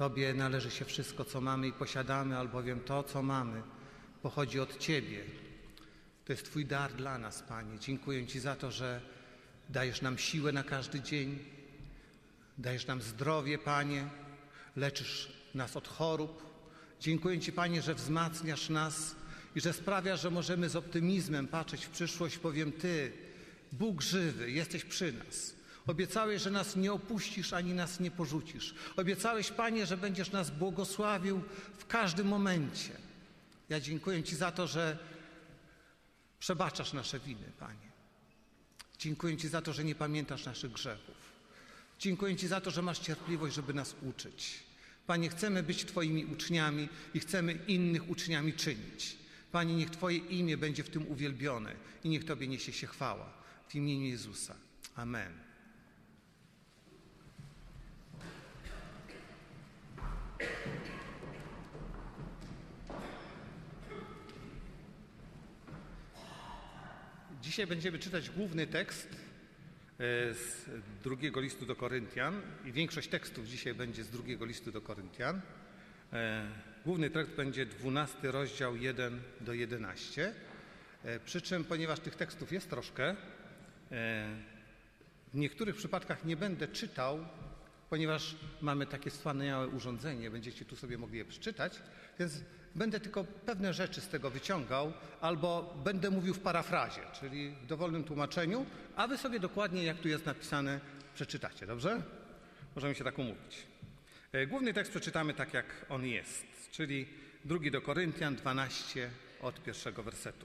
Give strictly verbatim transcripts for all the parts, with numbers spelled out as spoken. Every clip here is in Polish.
Tobie należy się wszystko, co mamy i posiadamy, albowiem to, co mamy, pochodzi od Ciebie. To jest Twój dar dla nas, Panie. Dziękuję Ci za to, że dajesz nam siłę na każdy dzień, dajesz nam zdrowie, Panie, leczysz nas od chorób. Dziękuję Ci, Panie, że wzmacniasz nas i że sprawiasz, że możemy z optymizmem patrzeć w przyszłość, bowiem Ty, Bóg żywy, jesteś przy nas. Obiecałeś, że nas nie opuścisz, ani nas nie porzucisz. Obiecałeś, Panie, że będziesz nas błogosławił w każdym momencie. Ja dziękuję Ci za to, że przebaczasz nasze winy, Panie. Dziękuję Ci za to, że nie pamiętasz naszych grzechów. Dziękuję Ci za to, że masz cierpliwość, żeby nas uczyć. Panie, chcemy być Twoimi uczniami i chcemy innych uczniami czynić. Panie, niech Twoje imię będzie w tym uwielbione i niech Tobie niesie się chwała. W imieniu Jezusa. Amen. Dzisiaj będziemy czytać główny tekst z drugiego listu do Koryntian i większość tekstów dzisiaj będzie z drugiego listu do Koryntian. Główny tekst będzie dwunasty rozdział jeden do jedenastego. Przy czym, ponieważ tych tekstów jest troszkę, w niektórych przypadkach nie będę czytał, ponieważ mamy takie wspaniałe urządzenie, będziecie tu sobie mogli je przeczytać, więc będę tylko pewne rzeczy z tego wyciągał albo będę mówił w parafrazie, czyli w dowolnym tłumaczeniu, a wy sobie dokładnie, jak tu jest napisane, przeczytacie, dobrze? Możemy się tak umówić. Główny tekst przeczytamy tak, jak on jest, czyli drugi do Koryntian, dwanaście od pierwszego wersetu.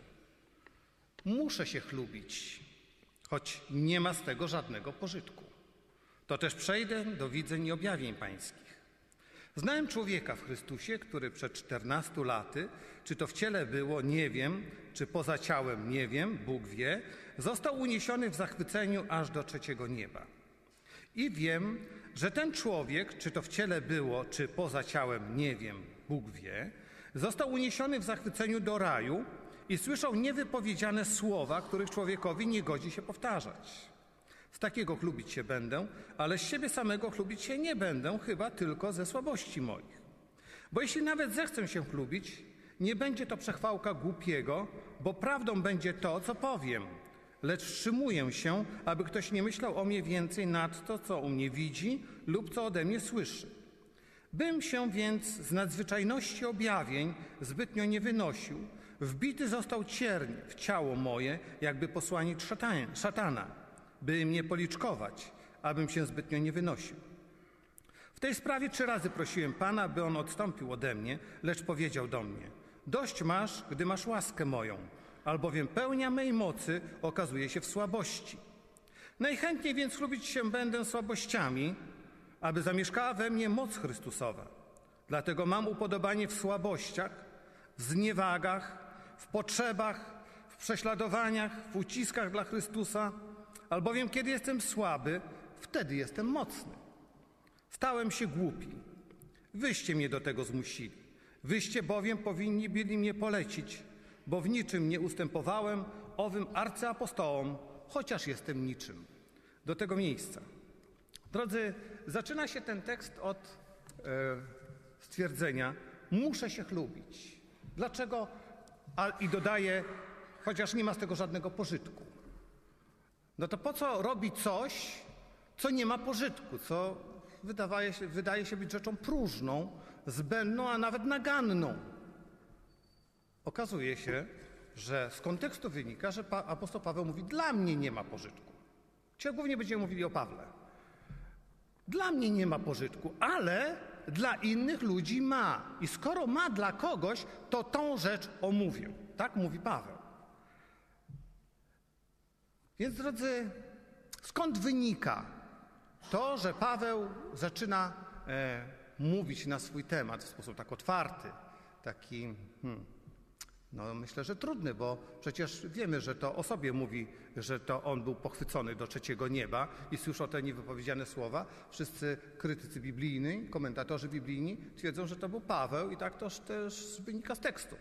Muszę się chlubić, choć nie ma z tego żadnego pożytku. To też przejdę do widzeń i objawień pańskich. Znałem człowieka w Chrystusie, który przed czternastu laty, czy to w ciele było, nie wiem, czy poza ciałem, nie wiem, Bóg wie, został uniesiony w zachwyceniu aż do trzeciego nieba. I wiem, że ten człowiek, czy to w ciele było, czy poza ciałem, nie wiem, Bóg wie, został uniesiony w zachwyceniu do raju i słyszał niewypowiedziane słowa, których człowiekowi nie godzi się powtarzać. Z takiego chlubić się będę, ale z siebie samego chlubić się nie będę, chyba tylko ze słabości moich. Bo jeśli nawet zechcę się chlubić, nie będzie to przechwałka głupiego, bo prawdą będzie to, co powiem. Lecz wstrzymuję się, aby ktoś nie myślał o mnie więcej nad to, co u mnie widzi lub co ode mnie słyszy. Bym się więc z nadzwyczajności objawień zbytnio nie wynosił, wbity został cierń w ciało moje, jakby posłaniec szatana, by mnie policzkować, abym się zbytnio nie wynosił. W tej sprawie trzy razy prosiłem Pana, by On odstąpił ode mnie, lecz powiedział do mnie: dość masz, gdy masz łaskę moją, albowiem pełnia mej mocy okazuje się w słabości. Najchętniej więc chlubić się będę słabościami, aby zamieszkała we mnie moc Chrystusowa. Dlatego mam upodobanie w słabościach, w zniewagach, w potrzebach, w prześladowaniach, w uciskach dla Chrystusa, albowiem kiedy jestem słaby, wtedy jestem mocny. Stałem się głupi. Wyście mnie do tego zmusili. Wyście bowiem powinni byli mnie polecić, bo w niczym nie ustępowałem owym arcyapostołom, chociaż jestem niczym. Do tego miejsca. Drodzy, zaczyna się ten tekst od e, stwierdzenia: muszę się chlubić. Dlaczego? A, i dodaje, chociaż nie ma z tego żadnego pożytku. No to po co robić coś, co nie ma pożytku, co wydaje się, wydaje się być rzeczą próżną, zbędną, a nawet naganną? Okazuje się, że z kontekstu wynika, że pa, apostoł Paweł mówi: dla mnie nie ma pożytku. Dzisiaj głównie będziemy mówili o Pawle. Dla mnie nie ma pożytku, ale dla innych ludzi ma. I skoro ma dla kogoś, to tą rzecz omówię. Tak mówi Paweł. Więc, drodzy, skąd wynika to, że Paweł zaczyna e, mówić na swój temat w sposób tak otwarty, taki, hmm, no myślę, że trudny, bo przecież wiemy, że to o sobie mówi, że to on był pochwycony do trzeciego nieba i słyszał te niewypowiedziane słowa. Wszyscy krytycy biblijni, komentatorzy biblijni twierdzą, że to był Paweł i tak to też wynika z tekstu.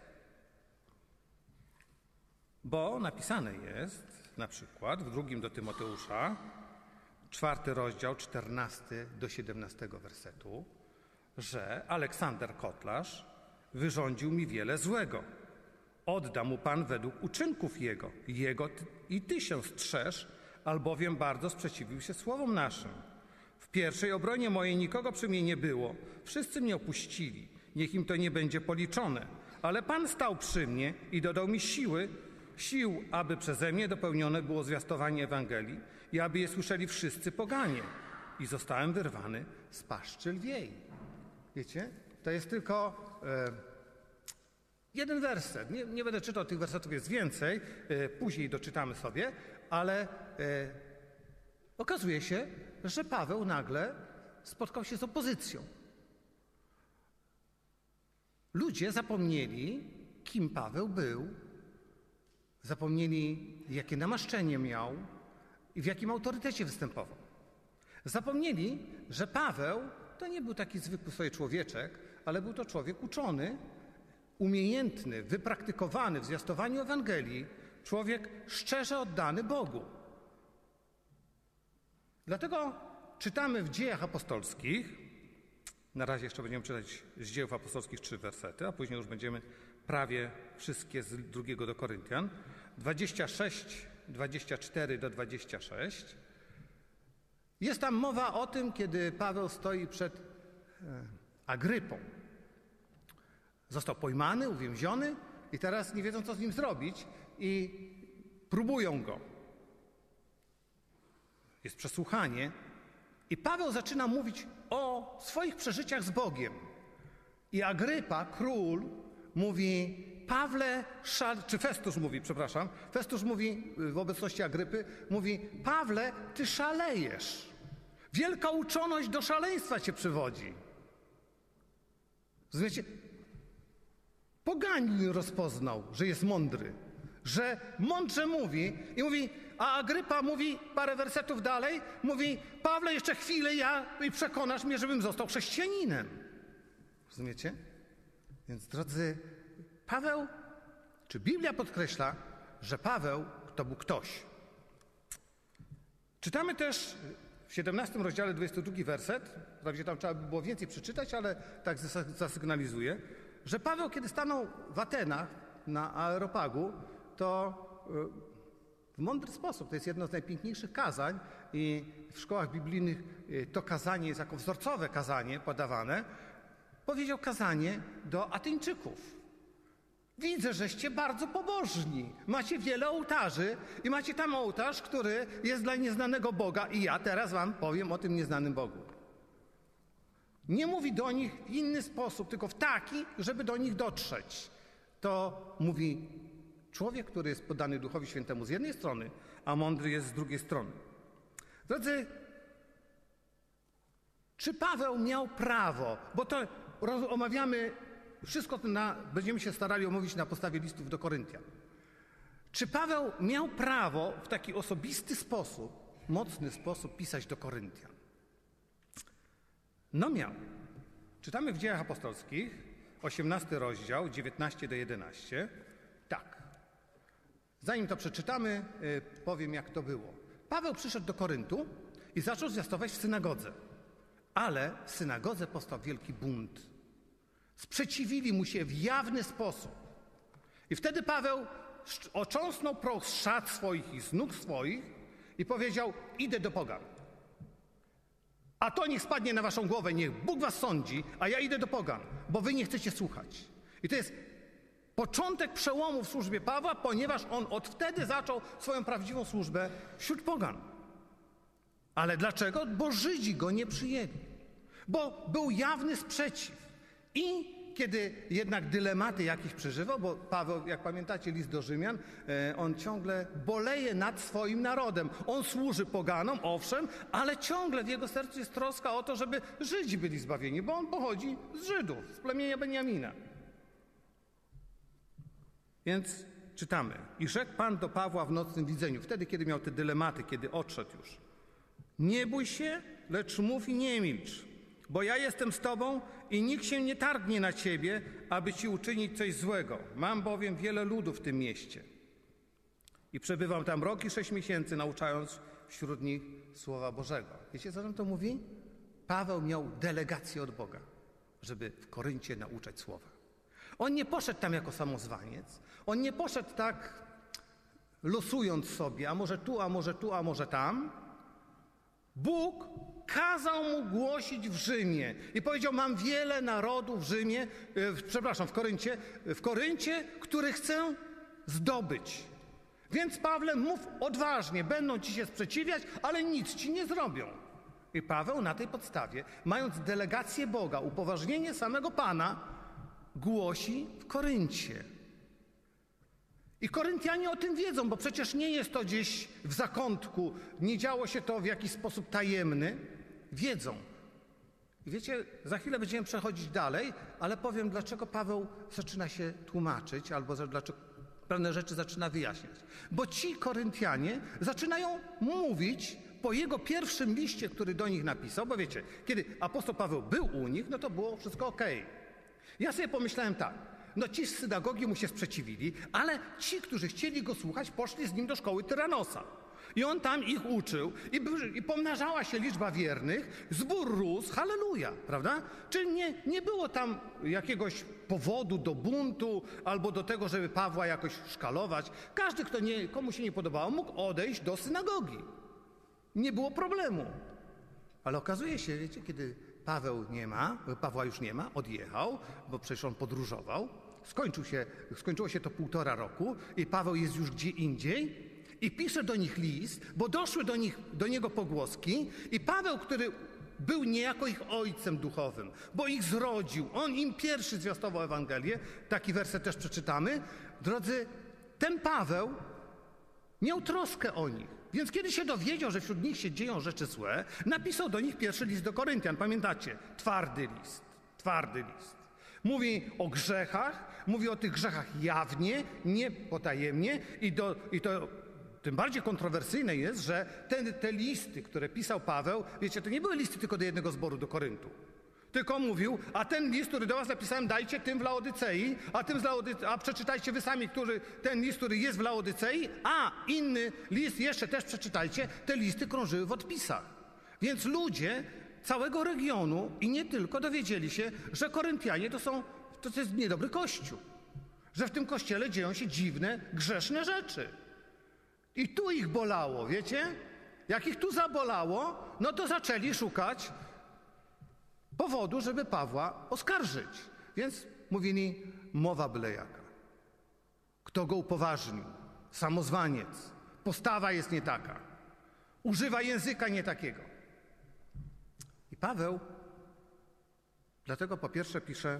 Bo napisane jest na przykład w drugim do Tymoteusza, czwarty rozdział, czternasty do siedemnastego wersetu. że Aleksander Kotlarz wyrządził mi wiele złego. Odda mu Pan według uczynków jego. Jego ty, i ty się strzeż, albowiem bardzo sprzeciwił się słowom naszym. W pierwszej obronie mojej nikogo przy mnie nie było. Wszyscy mnie opuścili. Niech im to nie będzie policzone. Ale Pan stał przy mnie i dodał mi siły, sił, aby przeze mnie dopełnione było zwiastowanie Ewangelii i aby je słyszeli wszyscy poganie. I zostałem wyrwany z paszczy lwiej. Wiecie? To jest tylko e, jeden werset. Nie, nie będę czytał, tych wersetów jest więcej. E, później doczytamy sobie, ale e, okazuje się, że Paweł nagle spotkał się z opozycją. Ludzie zapomnieli, kim Paweł był, zapomnieli, jakie namaszczenie miał i w jakim autorytecie występował. Zapomnieli, że Paweł to nie był taki zwykły sobie człowieczek, ale był to człowiek uczony, umiejętny, wypraktykowany w zwiastowaniu Ewangelii, człowiek szczerze oddany Bogu. Dlatego czytamy w Dziejach Apostolskich, na razie jeszcze będziemy czytać z Dziejów Apostolskich trzy wersety, a później już będziemy prawie wszystkie z drugiego do Koryntian, dwadzieścia sześć, dwadzieścia cztery do dwudziestego szóstego. Jest tam mowa o tym, kiedy Paweł stoi przed Agrypą. Został pojmany, uwięziony i teraz nie wiedzą, co z nim zrobić i próbują go. Jest przesłuchanie i Paweł zaczyna mówić o swoich przeżyciach z Bogiem. I Agrypa, król, mówi: Pawle, szal... czy Festusz mówi, przepraszam, Festusz mówi w obecności Agrypy, mówi: Pawle, ty szalejesz. Wielka uczoność do szaleństwa cię przywodzi. Rozumiecie? Poganin rozpoznał, że jest mądry, że mądrze mówi i mówi, a Agrypa mówi parę wersetów dalej, mówi: Pawle, jeszcze chwilę ja i przekonasz mnie, żebym został chrześcijaninem. Rozumiecie? Więc drodzy, Paweł, czy Biblia podkreśla, że Paweł to był ktoś. Czytamy też w siedemnastym rozdziale dwudziesty drugi werset, wprawdzie tam trzeba by było więcej przeczytać, ale tak zasygnalizuję, że Paweł, kiedy stanął w Atenach na Areopagu, to w mądry sposób, to jest jedno z najpiękniejszych kazań i w szkołach biblijnych to kazanie jest jako wzorcowe kazanie podawane, powiedział kazanie do Ateńczyków. Widzę, żeście bardzo pobożni. Macie wiele ołtarzy i macie tam ołtarz, który jest dla nieznanego Boga i ja teraz wam powiem o tym nieznanym Bogu. Nie mówi do nich w inny sposób, tylko w taki, żeby do nich dotrzeć. To mówi człowiek, który jest poddany Duchowi Świętemu z jednej strony, a mądry jest z drugiej strony. Drodzy, czy Paweł miał prawo, bo to omawiamy, wszystko to na, będziemy się starali omówić na podstawie listów do Koryntian. Czy Paweł miał prawo w taki osobisty sposób, mocny sposób pisać do Koryntian? No miał. Czytamy w Dziejach Apostolskich, osiemnasty rozdział, dziewiętnasty do jedenastego. Tak. Zanim to przeczytamy, powiem, jak to było. Paweł przyszedł do Koryntu i zaczął zwiastować w synagodze. Ale w synagodze powstał wielki bunt. Sprzeciwili mu się w jawny sposób. I wtedy Paweł ocząsnął proch z szat swoich i z nóg swoich i powiedział: idę do pogan. A to niech spadnie na waszą głowę, niech Bóg was sądzi, a ja idę do pogan, bo wy nie chcecie słuchać. I to jest początek przełomu w służbie Pawła, ponieważ on od wtedy zaczął swoją prawdziwą służbę wśród pogan. Ale dlaczego? Bo Żydzi go nie przyjęli. Bo był jawny sprzeciw. I kiedy jednak dylematy jakieś przeżywał, bo Paweł, jak pamiętacie list do Rzymian, on ciągle boleje nad swoim narodem. On służy poganom, owszem, ale ciągle w jego sercu jest troska o to, żeby Żydzi byli zbawieni, bo on pochodzi z Żydów, z plemienia Benjamina. Więc czytamy. I rzekł Pan do Pawła w nocnym widzeniu, wtedy, kiedy miał te dylematy, kiedy odszedł już: nie bój się, lecz mów i nie milcz, bo ja jestem z tobą i nikt się nie targnie na ciebie, aby ci uczynić coś złego. Mam bowiem wiele ludu w tym mieście. I przebywam tam rok i sześć miesięcy, nauczając wśród nich Słowa Bożego. Wiecie, co nam to mówi? Paweł miał delegację od Boga. żeby w Koryncie nauczać słowa. On nie poszedł tam jako samozwaniec, on nie poszedł tak losując sobie, a może tu, a może tu, a może tam. Bóg kazał mu głosić w Rzymie i powiedział, mam wiele narodów w Rzymie, w, przepraszam, w Koryncie, w Koryncie, które chcę zdobyć. Więc Pawle, mów odważnie, będą ci się sprzeciwiać, ale nic ci nie zrobią. I Paweł na tej podstawie, mając delegację Boga, upoważnienie samego Pana, głosi w Koryncie. I Koryntianie o tym wiedzą, bo przecież nie jest to gdzieś w zakątku, nie działo się to w jakiś sposób tajemny. Wiedzą. I wiecie, za chwilę będziemy przechodzić dalej, ale powiem, dlaczego Paweł zaczyna się tłumaczyć, albo dlaczego pewne rzeczy zaczyna wyjaśniać. Bo ci Koryntianie zaczynają mówić po jego pierwszym liście, który do nich napisał, bo wiecie, kiedy apostoł Paweł był u nich, no to było wszystko okej. Ja sobie pomyślałem tak, no ci z synagogi mu się sprzeciwili, ale ci, którzy chcieli go słuchać, poszli z nim do szkoły Tyranosa. I on tam ich uczył i, i pomnażała się liczba wiernych, zbór rósł, halleluja, prawda? Czyli nie, nie było tam jakiegoś powodu do buntu albo do tego, żeby Pawła jakoś szkalować. Każdy, kto nie, komu się nie podobało, mógł odejść do synagogi. Nie było problemu. Ale okazuje się, wiecie, kiedy Paweł nie ma, Pawła już nie ma, odjechał, bo przecież on podróżował, skończył się, skończyło się to półtora roku i Paweł jest już gdzie indziej i pisze do nich list, bo doszły do, nich, do niego pogłoski i Paweł, który był niejako ich ojcem duchowym, bo ich zrodził, on im pierwszy zwiastował Ewangelię, taki werset też przeczytamy. Drodzy, ten Paweł miał troskę o nich. Więc kiedy się dowiedział, że wśród nich się dzieją rzeczy złe, napisał do nich pierwszy list do Koryntian. Pamiętacie? Twardy list. Twardy list. Mówi o grzechach, mówi o tych grzechach jawnie, nie potajemnie i, do, i to tym bardziej kontrowersyjne jest, że te, te listy, które pisał Paweł, wiecie, to nie były listy tylko do jednego zboru, do Koryntu. Tylko mówił, a ten list, który do was napisałem, dajcie tym w Laodycei, a tym z Laodycei, a przeczytajcie wy sami, który, ten list, który jest w Laodycei, a inny list jeszcze też przeczytajcie, te listy krążyły w odpisach. Więc ludzie całego regionu i nie tylko dowiedzieli się, że Koryntianie to są, to jest niedobry kościół. Że w tym kościele dzieją się dziwne, grzeszne rzeczy. I tu ich bolało, wiecie? Jak ich tu zabolało, no to zaczęli szukać powodu, żeby Pawła oskarżyć. Więc mówili, mowa byle jaka. Kto go upoważnił? Samozwaniec. Postawa jest nie taka. Używa języka nie takiego. I Paweł dlatego po pierwsze pisze,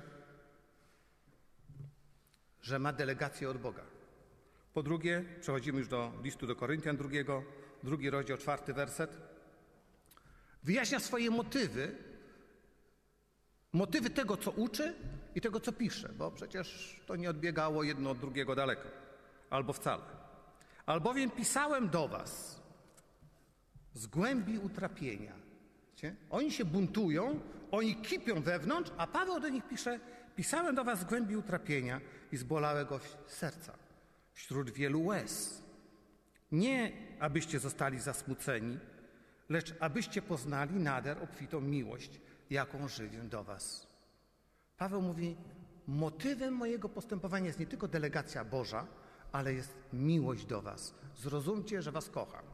że ma delegację od Boga. Po drugie, przechodzimy już do listu do Koryntian drugiego, drugi rozdział, czwarty werset. Wyjaśnia swoje motywy, motywy tego, co uczy i tego, co pisze, bo przecież to nie odbiegało jedno od drugiego daleko, albo wcale. Albowiem pisałem do was z głębi utrapienia. Wiecie? Oni się buntują, oni kipią wewnątrz, a Paweł do nich pisze, pisałem do was z głębi utrapienia i z bolałego serca, wśród wielu łez. Nie abyście zostali zasmuceni, lecz abyście poznali nader obfitą miłość, jaką żywię do was. Paweł mówi, motywem mojego postępowania jest nie tylko delegacja Boża, ale jest miłość do was. Zrozumcie, że was kocham.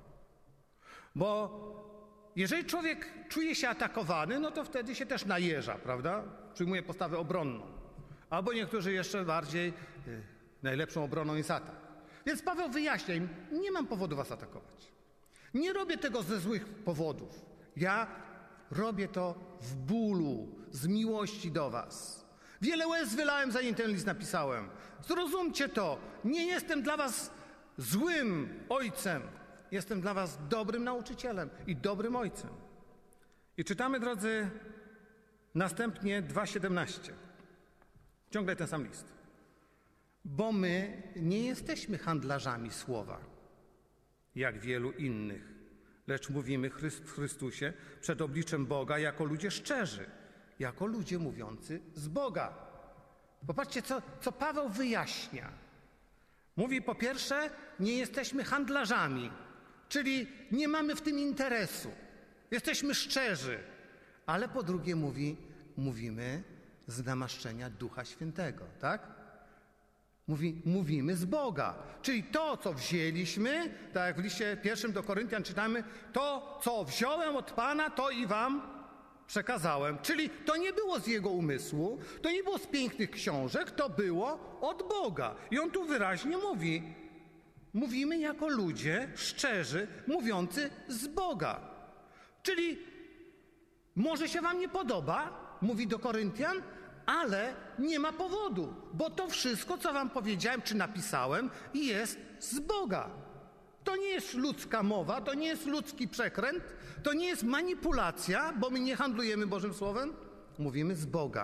Bo jeżeli człowiek czuje się atakowany, no to wtedy się też najeża, prawda? Przyjmuje postawę obronną. Albo niektórzy jeszcze bardziej, yy, najlepszą obroną jest atak. Więc Paweł wyjaśnia im, nie mam powodu was atakować. Nie robię tego ze złych powodów. Ja robię to w bólu, z miłości do was. Wiele łez wylałem, zanim ten list napisałem. Zrozumcie to. Nie jestem dla was złym ojcem. Jestem dla was dobrym nauczycielem i dobrym ojcem. I czytamy, drodzy, następnie dwa siedemnaście. Ciągle ten sam list. Bo my nie jesteśmy handlarzami słowa, jak wielu innych, lecz mówimy w Chrystusie przed obliczem Boga jako ludzie szczerzy, jako ludzie mówiący z Boga. Popatrzcie, co, co Paweł wyjaśnia. Mówi, po pierwsze, nie jesteśmy handlarzami, czyli nie mamy w tym interesu. Jesteśmy szczerzy. Ale po drugie mówi, mówimy z namaszczenia Ducha Świętego, tak? Mówi, mówimy z Boga. Czyli to, co wzięliśmy, tak jak w liście pierwszym do Koryntian czytamy, to, co wziąłem od Pana, to i wam przekazałem. Czyli to nie było z Jego umysłu, to nie było z pięknych książek, to było od Boga. I On tu wyraźnie mówi, mówimy jako ludzie szczerzy, mówiący z Boga. Czyli może się wam nie podoba, mówi do Koryntian, ale nie ma powodu, bo to wszystko, co wam powiedziałem czy napisałem, jest z Boga. To nie jest ludzka mowa, to nie jest ludzki przekręt, to nie jest manipulacja, bo my nie handlujemy Bożym Słowem, mówimy z Boga.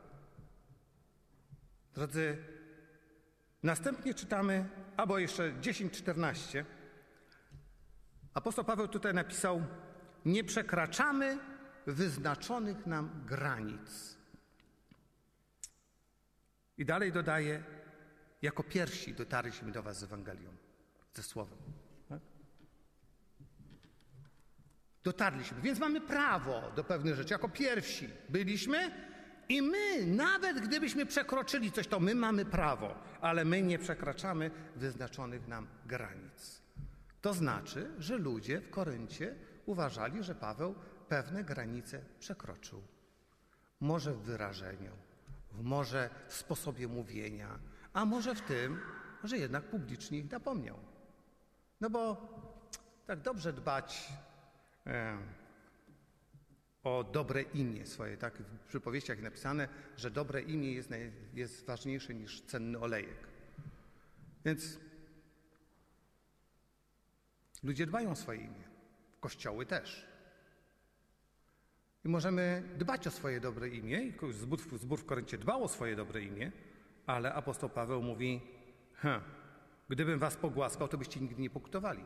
Drodzy, następnie czytamy, albo jeszcze dziesięć czternaście. Apostoł Paweł tutaj napisał, nie przekraczamy wyznaczonych nam granic. I dalej dodaje, jako pierwsi dotarliśmy do was z Ewangelią, ze Słowem. Tak? Dotarliśmy, więc mamy prawo do pewnych rzeczy. Jako pierwsi byliśmy i my, nawet gdybyśmy przekroczyli coś, to my mamy prawo, ale my nie przekraczamy wyznaczonych nam granic. To znaczy, że ludzie w Koryncie uważali, że Paweł pewne granice przekroczył. Może w wyrażeniu, może w sposobie mówienia, a może w tym, że jednak publicznie ich napomniał. No bo tak dobrze dbać e, o dobre imię swoje, tak w przypowieściach napisane, że dobre imię jest, naj, jest ważniejsze niż cenny olejek. Więc ludzie dbają o swoje imię, kościoły też. I możemy dbać o swoje dobre imię, i zbór, zbór w Koryncie dbał o swoje dobre imię, ale apostoł Paweł mówi, hm, gdybym was pogłaskał, to byście nigdy nie pokutowali.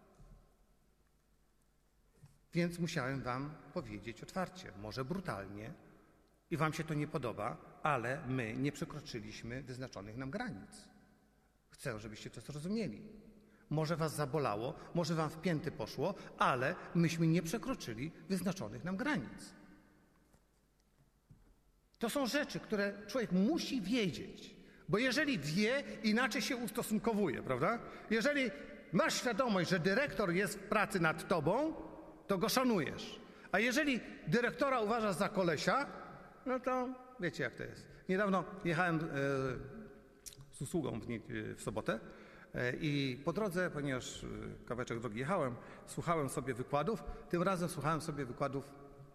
Więc musiałem wam powiedzieć otwarcie, może brutalnie i wam się to nie podoba, ale my nie przekroczyliśmy wyznaczonych nam granic. Chcę, żebyście to zrozumieli. Może was zabolało, może wam w pięty poszło, ale myśmy nie przekroczyli wyznaczonych nam granic. To są rzeczy, które człowiek musi wiedzieć, bo jeżeli wie, inaczej się ustosunkowuje, prawda? Jeżeli masz świadomość, że dyrektor jest w pracy nad tobą, to go szanujesz. A jeżeli dyrektora uważasz za kolesia, no to wiecie, jak to jest. Niedawno jechałem e, z usługą w, w sobotę e, i po drodze, ponieważ kawałeczek drogi jechałem, słuchałem sobie wykładów. Tym razem słuchałem sobie wykładów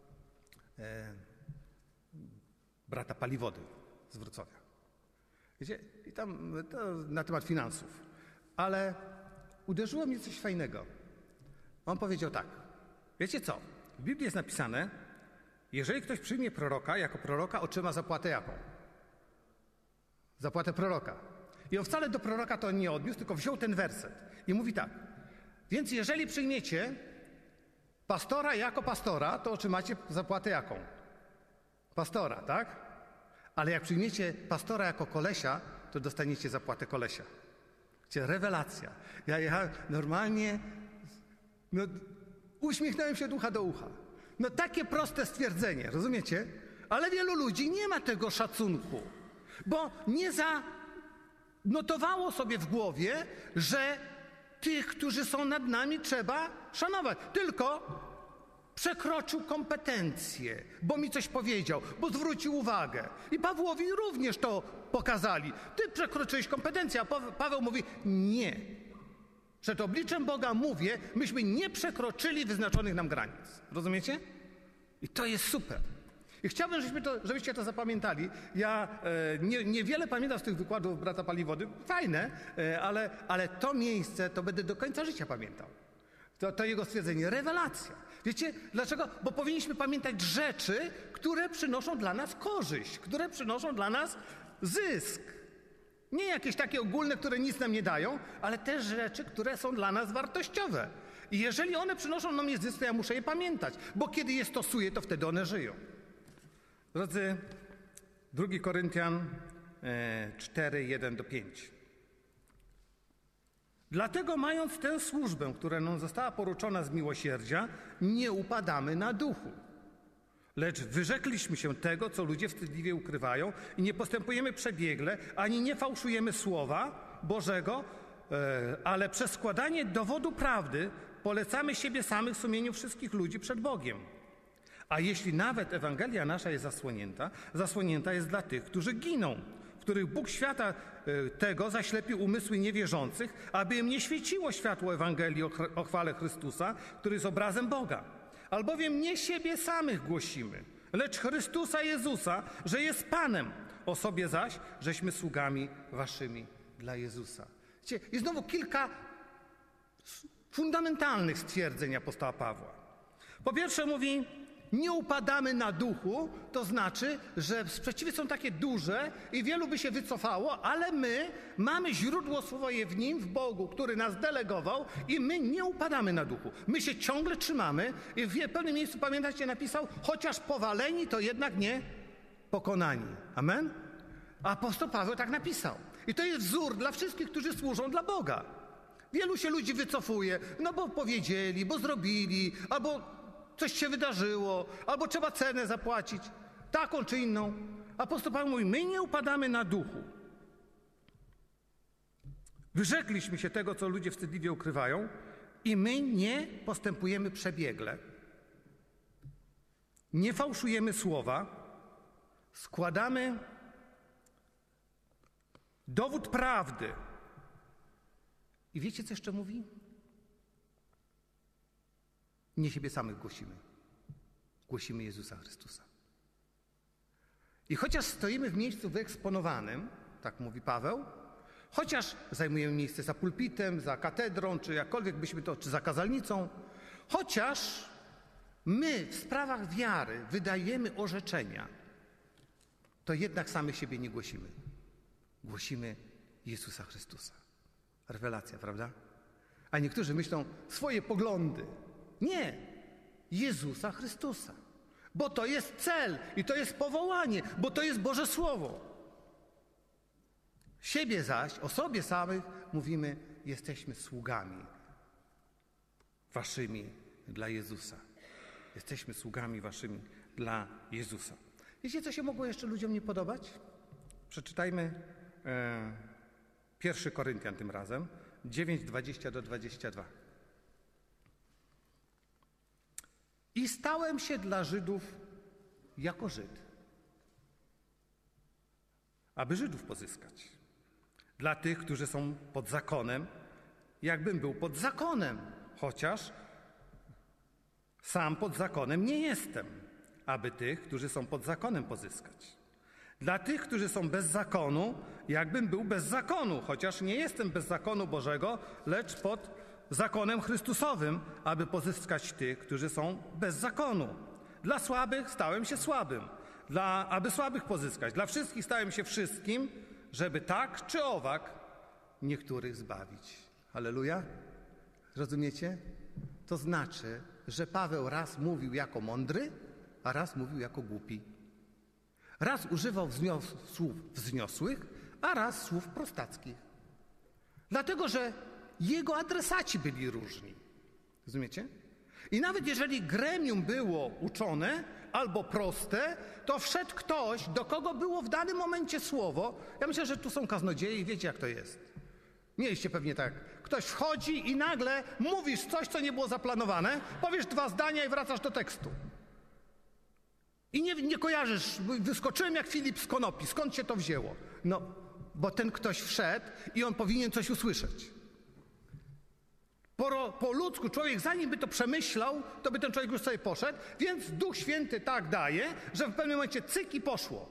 e, brata Paliwody z Wrocławia. Wiecie, i tam to na temat finansów. Ale uderzyło mnie coś fajnego. On powiedział tak, wiecie co, w Biblii jest napisane, jeżeli ktoś przyjmie proroka, jako proroka otrzyma zapłatę jaką? Zapłatę proroka. I on wcale do proroka to nie odniósł, tylko wziął ten werset i mówi tak, więc jeżeli przyjmiecie pastora jako pastora, to otrzymacie zapłatę jaką? Pastora, tak? Ale jak przyjmiecie pastora jako kolesia, to dostaniecie zapłatę kolesia. Wiecie, rewelacja. Ja jechałem normalnie, no, uśmiechnąłem się od ucha do ucha. No takie proste stwierdzenie, rozumiecie? Ale wielu ludzi nie ma tego szacunku, bo nie zanotowało sobie w głowie, że tych, którzy są nad nami, trzeba szanować. Tylko przekroczył kompetencje, bo mi coś powiedział, bo zwrócił uwagę. I Pawłowi również to pokazali. Ty przekroczyłeś kompetencje, a Paweł mówi nie. Przed obliczem Boga mówię, myśmy nie przekroczyli wyznaczonych nam granic. Rozumiecie? I to jest super. I chciałbym, żebyśmy to, żebyście to zapamiętali. Ja e, nie, niewiele pamiętam z tych wykładów brata Paliwody. Fajne, e, ale, ale to miejsce to będę do końca życia pamiętał. To, to jego stwierdzenie. Rewelacja. Wiecie dlaczego? Bo powinniśmy pamiętać rzeczy, które przynoszą dla nas korzyść, które przynoszą dla nas zysk. Nie jakieś takie ogólne, które nic nam nie dają, ale te rzeczy, które są dla nas wartościowe. I jeżeli one przynoszą nam zysk, to ja muszę je pamiętać, bo kiedy je stosuję, to wtedy one żyją. Drodzy, drugi Koryntian cztery, jeden do pięciu. Dlatego mając tę służbę, która nam została poruczona z miłosierdzia, nie upadamy na duchu. Lecz wyrzekliśmy się tego, co ludzie wstydliwie ukrywają i nie postępujemy przebiegle, ani nie fałszujemy Słowa Bożego, ale przez składanie dowodu prawdy polecamy siebie samych w sumieniu wszystkich ludzi przed Bogiem. A jeśli nawet Ewangelia nasza jest zasłonięta, zasłonięta jest dla tych, którzy giną, w których Bóg świata tego zaślepił umysły niewierzących, aby im nie świeciło światło Ewangelii o chwale Chrystusa, który jest obrazem Boga. Albowiem nie siebie samych głosimy, lecz Chrystusa Jezusa, że jest Panem, o sobie zaś, żeśmy sługami waszymi dla Jezusa. I znowu kilka fundamentalnych stwierdzeń apostoła Pawła. Po pierwsze mówi, nie upadamy na duchu, to znaczy, że sprzeciwy są takie duże i wielu by się wycofało, ale my mamy źródło swoje w Nim, w Bogu, który nas delegował i my nie upadamy na duchu. My się ciągle trzymamy i w pewnym miejscu, pamiętacie, napisał, chociaż powaleni, to jednak nie pokonani. Amen? A apostoł Paweł tak napisał. I to jest wzór dla wszystkich, którzy służą dla Boga. Wielu się ludzi wycofuje, no bo powiedzieli, bo zrobili, albo coś się wydarzyło, albo trzeba cenę zapłacić, taką czy inną. Apostoł Paweł mówi, my nie upadamy na duchu. Wyrzekliśmy się tego, co ludzie wstydliwie ukrywają i my nie postępujemy przebiegle. Nie fałszujemy słowa, składamy dowód prawdy. I wiecie, co jeszcze mówi? Nie siebie samych głosimy. Głosimy Jezusa Chrystusa. I chociaż stoimy w miejscu wyeksponowanym, tak mówi Paweł, chociaż zajmujemy miejsce za pulpitem, za katedrą, czy jakkolwiek byśmy to, czy za kazalnicą, chociaż my w sprawach wiary wydajemy orzeczenia, to jednak sami siebie nie głosimy. Głosimy Jezusa Chrystusa. Rewelacja, prawda? A niektórzy myślą swoje poglądy. Nie, Jezusa Chrystusa. Bo to jest cel i to jest powołanie, bo to jest Boże Słowo. Siebie zaś, o sobie samych mówimy, jesteśmy sługami waszymi dla Jezusa. Jesteśmy sługami waszymi dla Jezusa. Wiecie, co się mogło jeszcze ludziom nie podobać? Przeczytajmy e, pierwszy Koryntian tym razem, dziewięć, dwadzieścia do dwudziestu dwóch. I stałem się dla Żydów jako Żyd, aby Żydów pozyskać. Dla tych, którzy są pod zakonem, jakbym był pod zakonem, chociaż sam pod zakonem nie jestem, aby tych, którzy są pod zakonem, pozyskać. Dla tych, którzy są bez zakonu, jakbym był bez zakonu, chociaż nie jestem bez zakonu Bożego, lecz pod zakonem Chrystusowym, aby pozyskać tych, którzy są bez zakonu. Dla słabych stałem się słabym, dla, aby słabych pozyskać. Dla wszystkich stałem się wszystkim, żeby tak czy owak niektórych zbawić. Halleluja? Rozumiecie? To znaczy, że Paweł raz mówił jako mądry, a raz mówił jako głupi. Raz używał wznios- słów wzniosłych, a raz słów prostackich. Dlatego, że jego adresaci byli różni. Rozumiecie? I nawet jeżeli gremium było uczone albo proste, to wszedł ktoś, do kogo było w danym momencie słowo. Ja myślę, że tu są kaznodzieje i wiecie, jak to jest. Mieliście pewnie tak. Ktoś wchodzi i nagle mówisz coś, co nie było zaplanowane, powiesz dwa zdania i wracasz do tekstu. I nie, nie kojarzysz, wyskoczyłem jak Filip z konopi. Skąd się to wzięło? No, bo ten ktoś wszedł i on powinien coś usłyszeć. Po, po ludzku człowiek, zanim by to przemyślał, to by ten człowiek już sobie poszedł, więc Duch Święty tak daje, że w pewnym momencie cyk i poszło.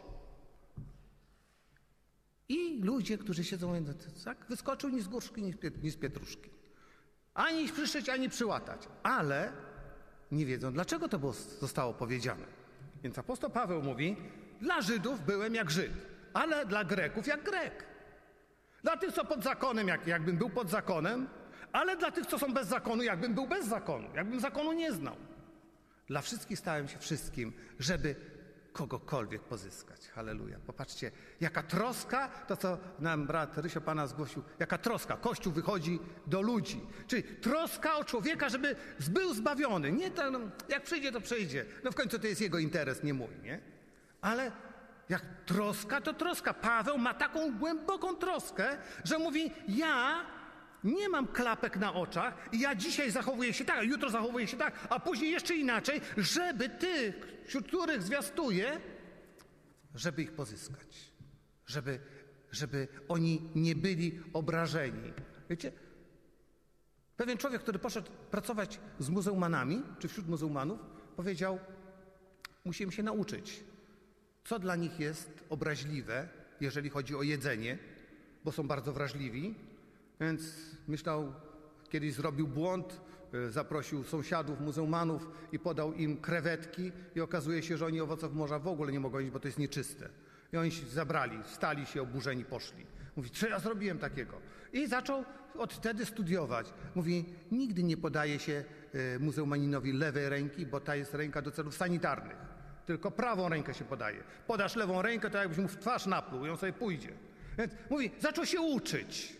I ludzie, którzy siedzą, mówią, tak, wyskoczył ni z górzki, ni z pietruszki. Ani przyszyć, ani przyłatać. Ale nie wiedzą, dlaczego to było, zostało powiedziane. Więc apostoł Paweł mówi, dla Żydów byłem jak Żyd, ale dla Greków jak Grek. Dla tych, co pod zakonem, jak, jakbym był pod zakonem, ale dla tych, co są bez zakonu, jakbym był bez zakonu, jakbym zakonu nie znał. Dla wszystkich stałem się wszystkim, żeby kogokolwiek pozyskać. Halleluja. Popatrzcie, jaka troska, to co nam brat Rysio Pana zgłosił, jaka troska. Kościół wychodzi do ludzi. Czyli troska o człowieka, żeby był zbawiony. Nie to, no, jak przyjdzie, to przyjdzie. No w końcu to jest jego interes, nie mój, nie? Ale jak troska, to troska. Paweł ma taką głęboką troskę, że mówi, ja nie mam klapek na oczach i ja dzisiaj zachowuję się tak, a jutro zachowuję się tak, a później jeszcze inaczej, żeby tych, wśród których zwiastuję, żeby ich pozyskać. Żeby, żeby oni nie byli obrażeni. Wiecie, pewien człowiek, który poszedł pracować z muzułmanami, czy wśród muzułmanów, powiedział, musimy się nauczyć, co dla nich jest obraźliwe, jeżeli chodzi o jedzenie, bo są bardzo wrażliwi. Więc myślał, kiedyś zrobił błąd, zaprosił sąsiadów muzułmanów i podał im krewetki i okazuje się, że oni owoców morza w ogóle nie mogą jeść, bo to jest nieczyste. I oni się zabrali, stali się oburzeni, poszli. Mówi, co ja zrobiłem takiego? I zaczął od wtedy studiować. Mówi, nigdy nie podaje się muzułmaninowi lewej ręki, bo ta jest ręka do celów sanitarnych. Tylko prawą rękę się podaje. Podasz lewą rękę, to jakbyś mu w twarz napluł i on sobie pójdzie. Więc mówi, zaczął się uczyć.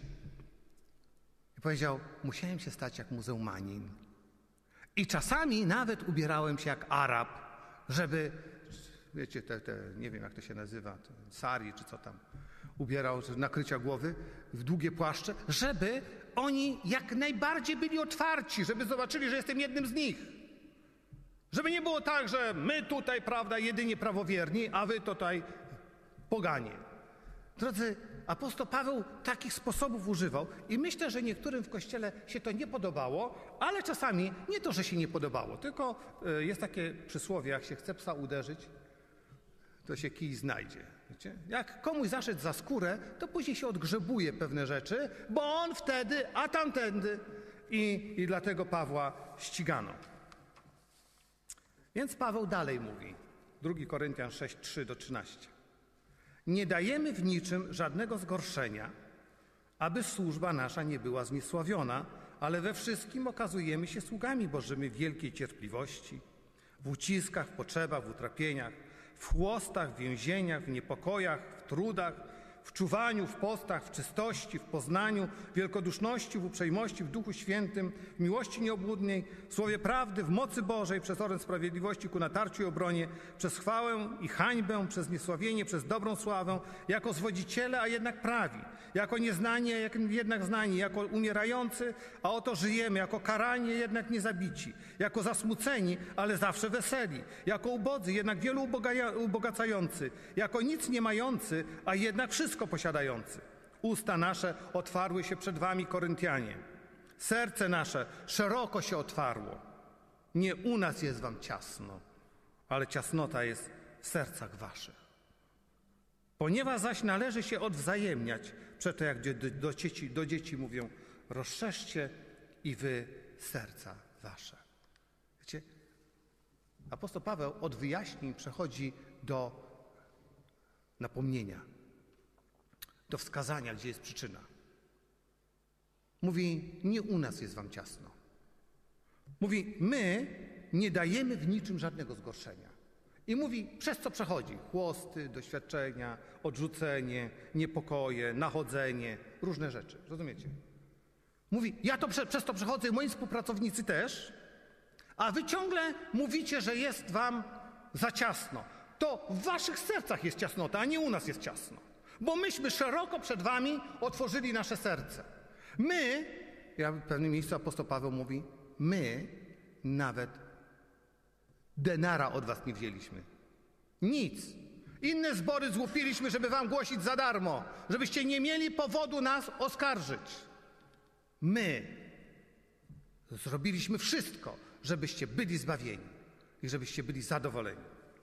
I powiedział, musiałem się stać jak muzułmanin. I czasami nawet ubierałem się jak Arab, żeby, wiecie, te, te nie wiem jak to się nazywa, sari czy co tam, ubierał nakrycia głowy w długie płaszcze, żeby oni jak najbardziej byli otwarci, żeby zobaczyli, że jestem jednym z nich. Żeby nie było tak, że my tutaj, prawda, jedynie prawowierni, a wy tutaj poganie. Drodzy, apostoł Paweł takich sposobów używał i myślę, że niektórym w Kościele się to nie podobało, ale czasami nie to, że się nie podobało, tylko jest takie przysłowie, jak się chce psa uderzyć, to się kij znajdzie. Wiecie? Jak komuś zaszedł za skórę, to później się odgrzebuje pewne rzeczy, bo on wtedy, a tamtędy i, i dlatego Pawła ścigano. Więc Paweł dalej mówi, drugi Koryntian sześć, trzy do trzynastu. Nie dajemy w niczym żadnego zgorszenia, aby służba nasza nie była zniesławiona, ale we wszystkim okazujemy się sługami Bożymi w wielkiej cierpliwości, w uciskach, w potrzebach, w utrapieniach, w chłostach, w więzieniach, w niepokojach, w trudach, w czuwaniu, w postach, w czystości, w poznaniu, w wielkoduszności, w uprzejmości, w Duchu Świętym, w miłości nieobłudnej, w słowie prawdy, w mocy Bożej, przez oręd sprawiedliwości ku natarciu i obronie, przez chwałę i hańbę, przez niesławienie, przez dobrą sławę, jako zwodziciele, a jednak prawi, jako nieznani, a jednak znani, jako umierający, a oto żyjemy, jako karani, jednak nie zabici, jako zasmuceni, ale zawsze weseli, jako ubodzy, jednak wielu ubogacający, jako nic nie mający, a jednak wszystko posiadający. Usta nasze otwarły się przed wami, Koryntianie. Serce nasze szeroko się otwarło. Nie u nas jest wam ciasno, ale ciasnota jest w sercach waszych. Ponieważ zaś należy się odwzajemniać, przeto jak do, do, dzieci, do dzieci mówią, rozszerzcie i wy serca wasze. Wiecie, apostoł Paweł od wyjaśnień przechodzi do napomnienia, do wskazania, gdzie jest przyczyna. Mówi, nie u nas jest wam ciasno. Mówi, my nie dajemy w niczym żadnego zgorszenia. I mówi, przez co przechodzi? Chłosty, doświadczenia, odrzucenie, niepokoje, nachodzenie, różne rzeczy. Rozumiecie? Mówi, ja to prze, przez to przechodzę i moi współpracownicy też, a wy ciągle mówicie, że jest wam za ciasno. To w waszych sercach jest ciasnota, a nie u nas jest ciasno. Bo myśmy szeroko przed wami otworzyli nasze serce. My, ja w pewnym miejscu apostoł Paweł mówi, my nawet denara od was nie wzięliśmy. Nic. Inne zbory złupiliśmy, żeby wam głosić za darmo, żebyście nie mieli powodu nas oskarżyć. My zrobiliśmy wszystko, żebyście byli zbawieni i żebyście byli zadowoleni.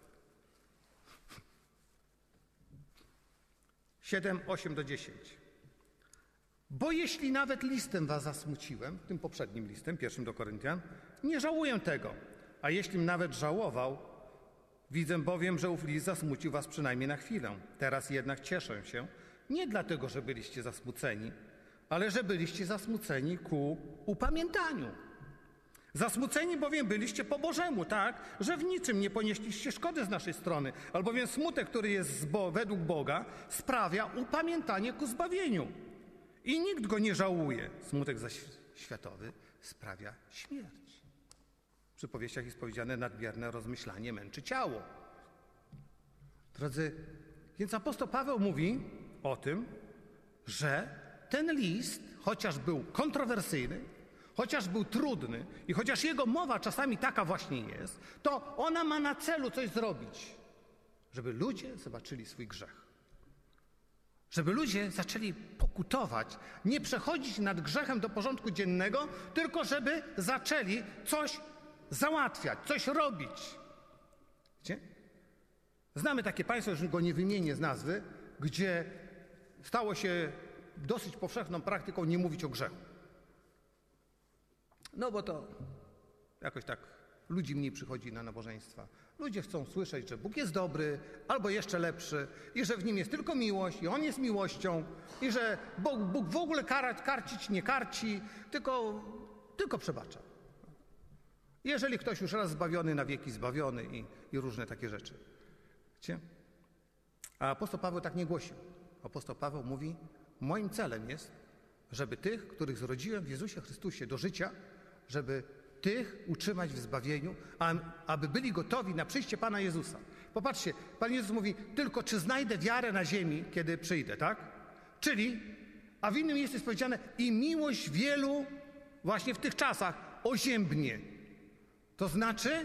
siedem, osiem do dziesięciu. Bo jeśli nawet listem was zasmuciłem, tym poprzednim listem, pierwszym do Koryntian, nie żałuję tego. A jeśli nawet żałował, widzę bowiem, że ów list zasmucił was przynajmniej na chwilę. Teraz jednak cieszę się, nie dlatego, że byliście zasmuceni, ale że byliście zasmuceni ku upamiętaniu. Zasmuceni bowiem byliście po Bożemu, tak, że w niczym nie ponieśliście szkody z naszej strony, albowiem smutek, który jest z Bo- według Boga, sprawia upamiętanie ku zbawieniu. I nikt go nie żałuje. Smutek zaś światowy sprawia śmierć. W przypowieściach jest powiedziane, nadmierne rozmyślanie męczy ciało. Drodzy, więc apostoł Paweł mówi o tym, że ten list, chociaż był kontrowersyjny, chociaż był trudny i chociaż jego mowa czasami taka właśnie jest, to ona ma na celu coś zrobić, żeby ludzie zobaczyli swój grzech. Żeby ludzie zaczęli pokutować, nie przechodzić nad grzechem do porządku dziennego, tylko żeby zaczęli coś załatwiać, coś robić. Wiecie? Znamy takie państwo, już go nie wymienię z nazwy, gdzie stało się dosyć powszechną praktyką nie mówić o grzechu. No bo to jakoś tak ludzi mniej przychodzi na nabożeństwa. Ludzie chcą słyszeć, że Bóg jest dobry, albo jeszcze lepszy i że w Nim jest tylko miłość i On jest miłością i że Bóg, Bóg w ogóle karać, karcić nie karci, tylko, tylko przebacza. Jeżeli ktoś już raz zbawiony, na wieki zbawiony i, i różne takie rzeczy. Wiecie? A apostoł Paweł tak nie głosił. Apostoł Paweł mówi, moim celem jest, żeby tych, których zrodziłem w Jezusie Chrystusie do życia, żeby tych utrzymać w zbawieniu, a, aby byli gotowi na przyjście Pana Jezusa. Popatrzcie, Pan Jezus mówi, tylko czy znajdę wiarę na ziemi, kiedy przyjdę, tak? Czyli, a w innym miejscu jest powiedziane, i miłość wielu właśnie w tych czasach oziębnie. To znaczy,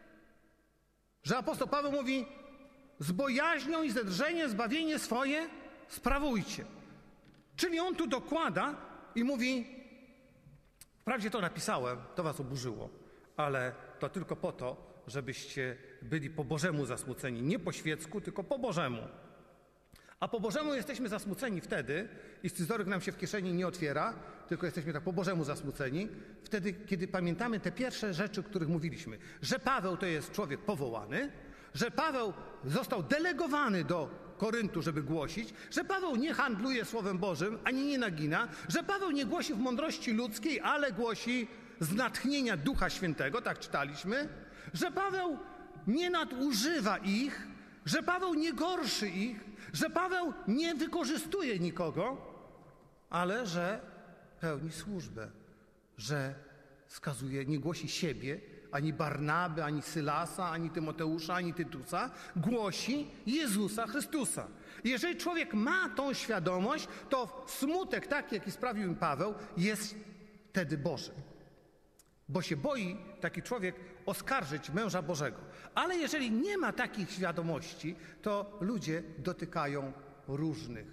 że apostoł Paweł mówi, z bojaźnią i ze drżeniem zbawienie swoje sprawujcie. Czyli on tu dokłada i mówi, wprawdzie to napisałem, to was oburzyło, ale to tylko po to, żebyście byli po Bożemu zasmuceni. Nie po świecku, tylko po Bożemu. A po Bożemu jesteśmy zasmuceni wtedy, i scyzoryk nam się w kieszeni nie otwiera, tylko jesteśmy tak po Bożemu zasmuceni, wtedy, kiedy pamiętamy te pierwsze rzeczy, o których mówiliśmy. Że Paweł to jest człowiek powołany, że Paweł został delegowany do Koryntu, żeby głosić, że Paweł nie handluje Słowem Bożym, ani nie nagina, że Paweł nie głosi w mądrości ludzkiej, ale głosi z natchnienia Ducha Świętego, tak czytaliśmy, że Paweł nie nadużywa ich, że Paweł nie gorszy ich, że Paweł nie wykorzystuje nikogo, ale że pełni służbę, że wskazuje, nie głosi siebie, ani Barnaby, ani Sylasa, ani Tymoteusza, ani Tytusa, głosi Jezusa Chrystusa. I jeżeli człowiek ma tą świadomość, to smutek taki, jaki sprawił im Paweł, jest wtedy Boży. Bo się boi taki człowiek oskarżyć męża Bożego. Ale jeżeli nie ma takich świadomości, to ludzie dotykają różnych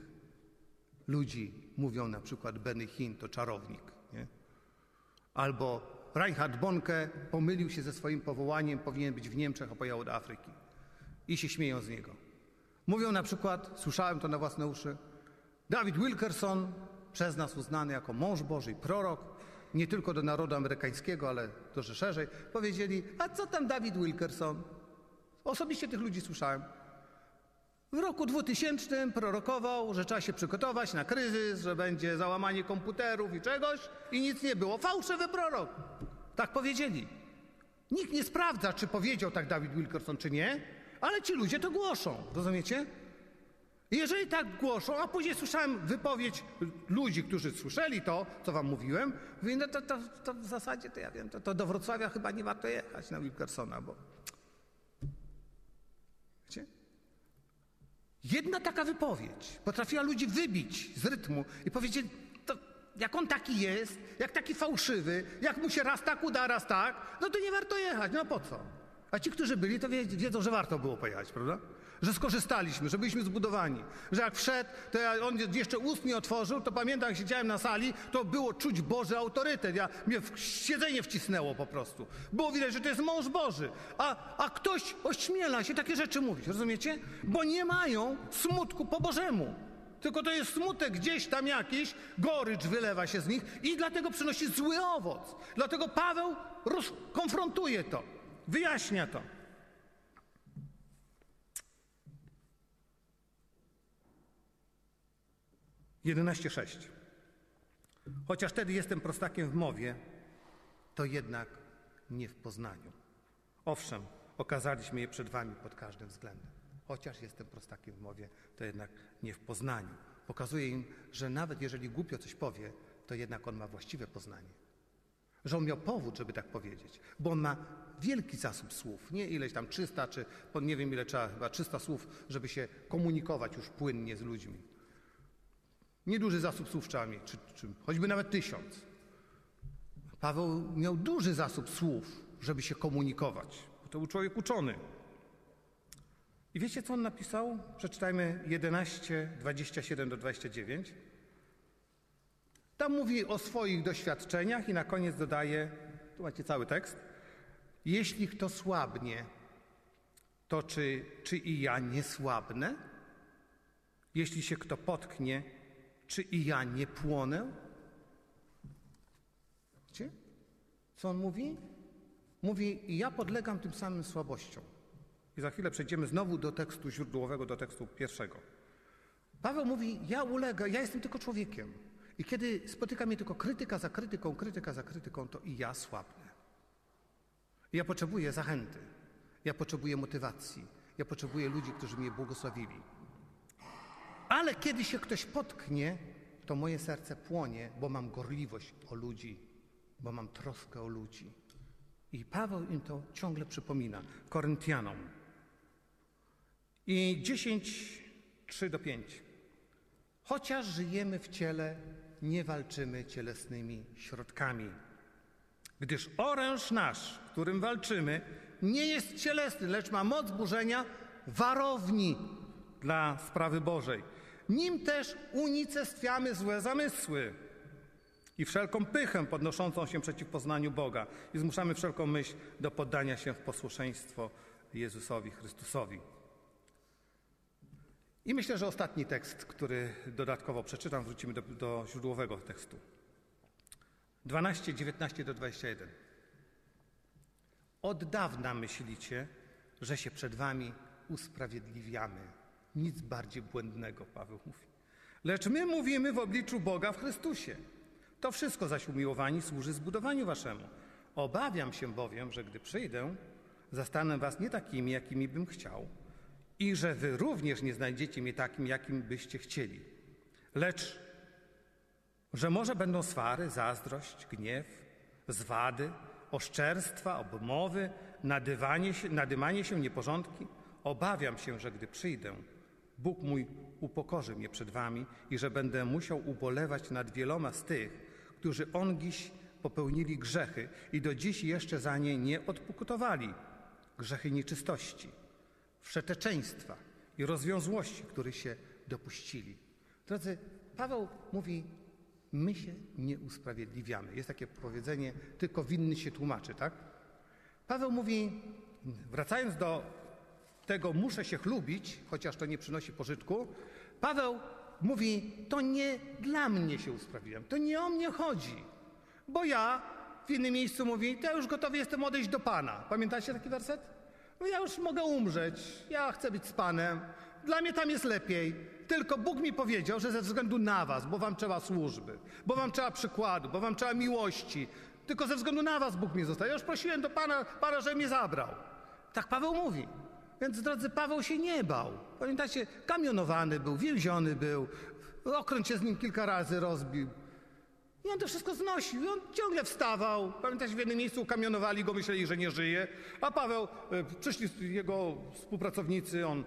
ludzi. Mówią na przykład Benny Hinn to czarownik, nie? Albo Reinhard Bonke pomylił się ze swoim powołaniem, powinien być w Niemczech, a pojechał do Afryki. I się śmieją z niego. Mówią na przykład, słyszałem to na własne uszy, David Wilkerson, przez nas uznany jako mąż Boży i prorok, nie tylko do narodu amerykańskiego, ale dużo szerzej, powiedzieli, a co tam David Wilkerson? Osobiście tych ludzi słyszałem. W roku dwutysięcznym prorokował, że trzeba się przygotować na kryzys, że będzie załamanie komputerów i czegoś i nic nie było. Fałszywy prorok. Tak powiedzieli. Nikt nie sprawdza, czy powiedział tak David Wilkerson, czy nie, ale ci ludzie to głoszą. Rozumiecie? I jeżeli tak głoszą, a później słyszałem wypowiedź ludzi, którzy słyszeli to, co wam mówiłem, mówię, no to, to, to w zasadzie, to ja wiem, to, to do Wrocławia chyba nie warto jechać na Wilkersona, bo... Wiecie? Jedna taka wypowiedź potrafiła ludzi wybić z rytmu i powiedzieć, to jak on taki jest, jak taki fałszywy, jak mu się raz tak uda, raz tak, no to nie warto jechać, no po co? A ci, którzy byli, to wiedzą, że warto było pojechać, prawda? Że skorzystaliśmy, że byliśmy zbudowani, że jak wszedł, to ja, on jeszcze ust nie otworzył, to pamiętam, jak siedziałem na sali, to było czuć Boży autorytet, ja, mnie w siedzenie wcisnęło po prostu. Było widać, że to jest mąż Boży, a, a ktoś ośmiela się takie rzeczy mówić, rozumiecie? Bo nie mają smutku po Bożemu, tylko to jest smutek gdzieś tam jakiś, gorycz wylewa się z nich i dlatego przynosi zły owoc. Dlatego Paweł roz, konfrontuje to, wyjaśnia to. jedenaście sześć. Chociaż wtedy jestem prostakiem w mowie, to jednak nie w poznaniu. Owszem, okazaliśmy je przed wami pod każdym względem. Chociaż jestem prostakiem w mowie, to jednak nie w poznaniu. Pokazuję im, że nawet jeżeli głupio coś powie, to jednak on ma właściwe poznanie. Że on miał powód, żeby tak powiedzieć, bo on ma wielki zasób słów, nie ileś tam trzysta, czy nie wiem ile trzeba, chyba trzysta słów, żeby się komunikować już płynnie z ludźmi. Nieduży zasób słów trzeba mieć, czy, czy choćby nawet tysiąc. Paweł miał duży zasób słów, żeby się komunikować, bo to był człowiek uczony. I wiecie, co on napisał? Przeczytajmy jedenaście, dwadzieścia siedem do dwudziestego dziewiątego. Tam mówi o swoich doświadczeniach i na koniec dodaje, tu macie cały tekst, jeśli kto słabnie, to czy, czy i ja nie słabnę? Jeśli się kto potknie, czy i ja nie płonę? Wiecie, co on mówi? Mówi, ja podlegam tym samym słabościom. I za chwilę przejdziemy znowu do tekstu źródłowego, do tekstu pierwszego. Paweł mówi, ja ulegam, ja jestem tylko człowiekiem. I kiedy spotyka mnie tylko krytyka za krytyką, krytyka za krytyką, to i ja słabnę. Ja potrzebuję zachęty. Ja potrzebuję motywacji. Ja potrzebuję ludzi, którzy mnie błogosławili. Ale kiedy się ktoś potknie, to moje serce płonie, bo mam gorliwość o ludzi, bo mam troskę o ludzi. I Paweł im to ciągle przypomina, Koryntianom. I dziesięć, trzy do pięciu. Chociaż żyjemy w ciele, nie walczymy cielesnymi środkami. Gdyż oręż nasz, którym walczymy, nie jest cielesny, lecz ma moc burzenia warowni dla sprawy Bożej. Nim też unicestwiamy złe zamysły i wszelką pychę podnoszącą się przeciw poznaniu Boga i zmuszamy wszelką myśl do poddania się w posłuszeństwo Jezusowi Chrystusowi. I myślę, że ostatni tekst, który dodatkowo przeczytam, wrócimy do, do źródłowego tekstu. dwanaście, dziewiętnaście do dwudziestego pierwszego. Od dawna myślicie, że się przed wami usprawiedliwiamy. Nic bardziej błędnego, Paweł mówi. Lecz my mówimy w obliczu Boga w Chrystusie. To wszystko zaś, umiłowani, służy zbudowaniu waszemu. Obawiam się bowiem, że gdy przyjdę, zastanę was nie takimi, jakimi bym chciał, i że wy również nie znajdziecie mnie takim, jakim byście chcieli. Lecz, że może będą swary, zazdrość, gniew, zwady, oszczerstwa, obmowy, nadywanie się, nadymanie się, nieporządki. Obawiam się, że gdy przyjdę, Bóg mój upokorzy mnie przed wami i że będę musiał ubolewać nad wieloma z tych, którzy ongiś popełnili grzechy i do dziś jeszcze za nie nie odpokutowali. Grzechy nieczystości, wszeteczeństwa i rozwiązłości, których się dopuścili. Drodzy, Paweł mówi, my się nie usprawiedliwiamy. Jest takie powiedzenie, tylko winny się tłumaczy, tak? Paweł mówi, wracając do tego muszę się chlubić, chociaż to nie przynosi pożytku, Paweł mówi, to nie dla mnie się usprawiedliwiam, to nie o mnie chodzi, bo ja, w innym miejscu mówi, to ja już gotowy jestem odejść do Pana. Pamiętacie taki werset? No ja już mogę umrzeć, ja chcę być z Panem, dla mnie tam jest lepiej, tylko Bóg mi powiedział, że ze względu na was, bo wam trzeba służby, bo wam trzeba przykładu, bo wam trzeba miłości, tylko ze względu na was Bóg mnie zostaje. Ja już prosiłem do Pana, Pana, żeby mnie zabrał. Tak Paweł mówi. Więc, drodzy, Paweł się nie bał. Pamiętacie, kamionowany był, więziony był, okręt się z nim kilka razy rozbił. I on to wszystko znosił. I on ciągle wstawał. Pamiętacie, w jednym miejscu ukamionowali go, myśleli, że nie żyje. A Paweł, e, przyszli jego współpracownicy, on, e,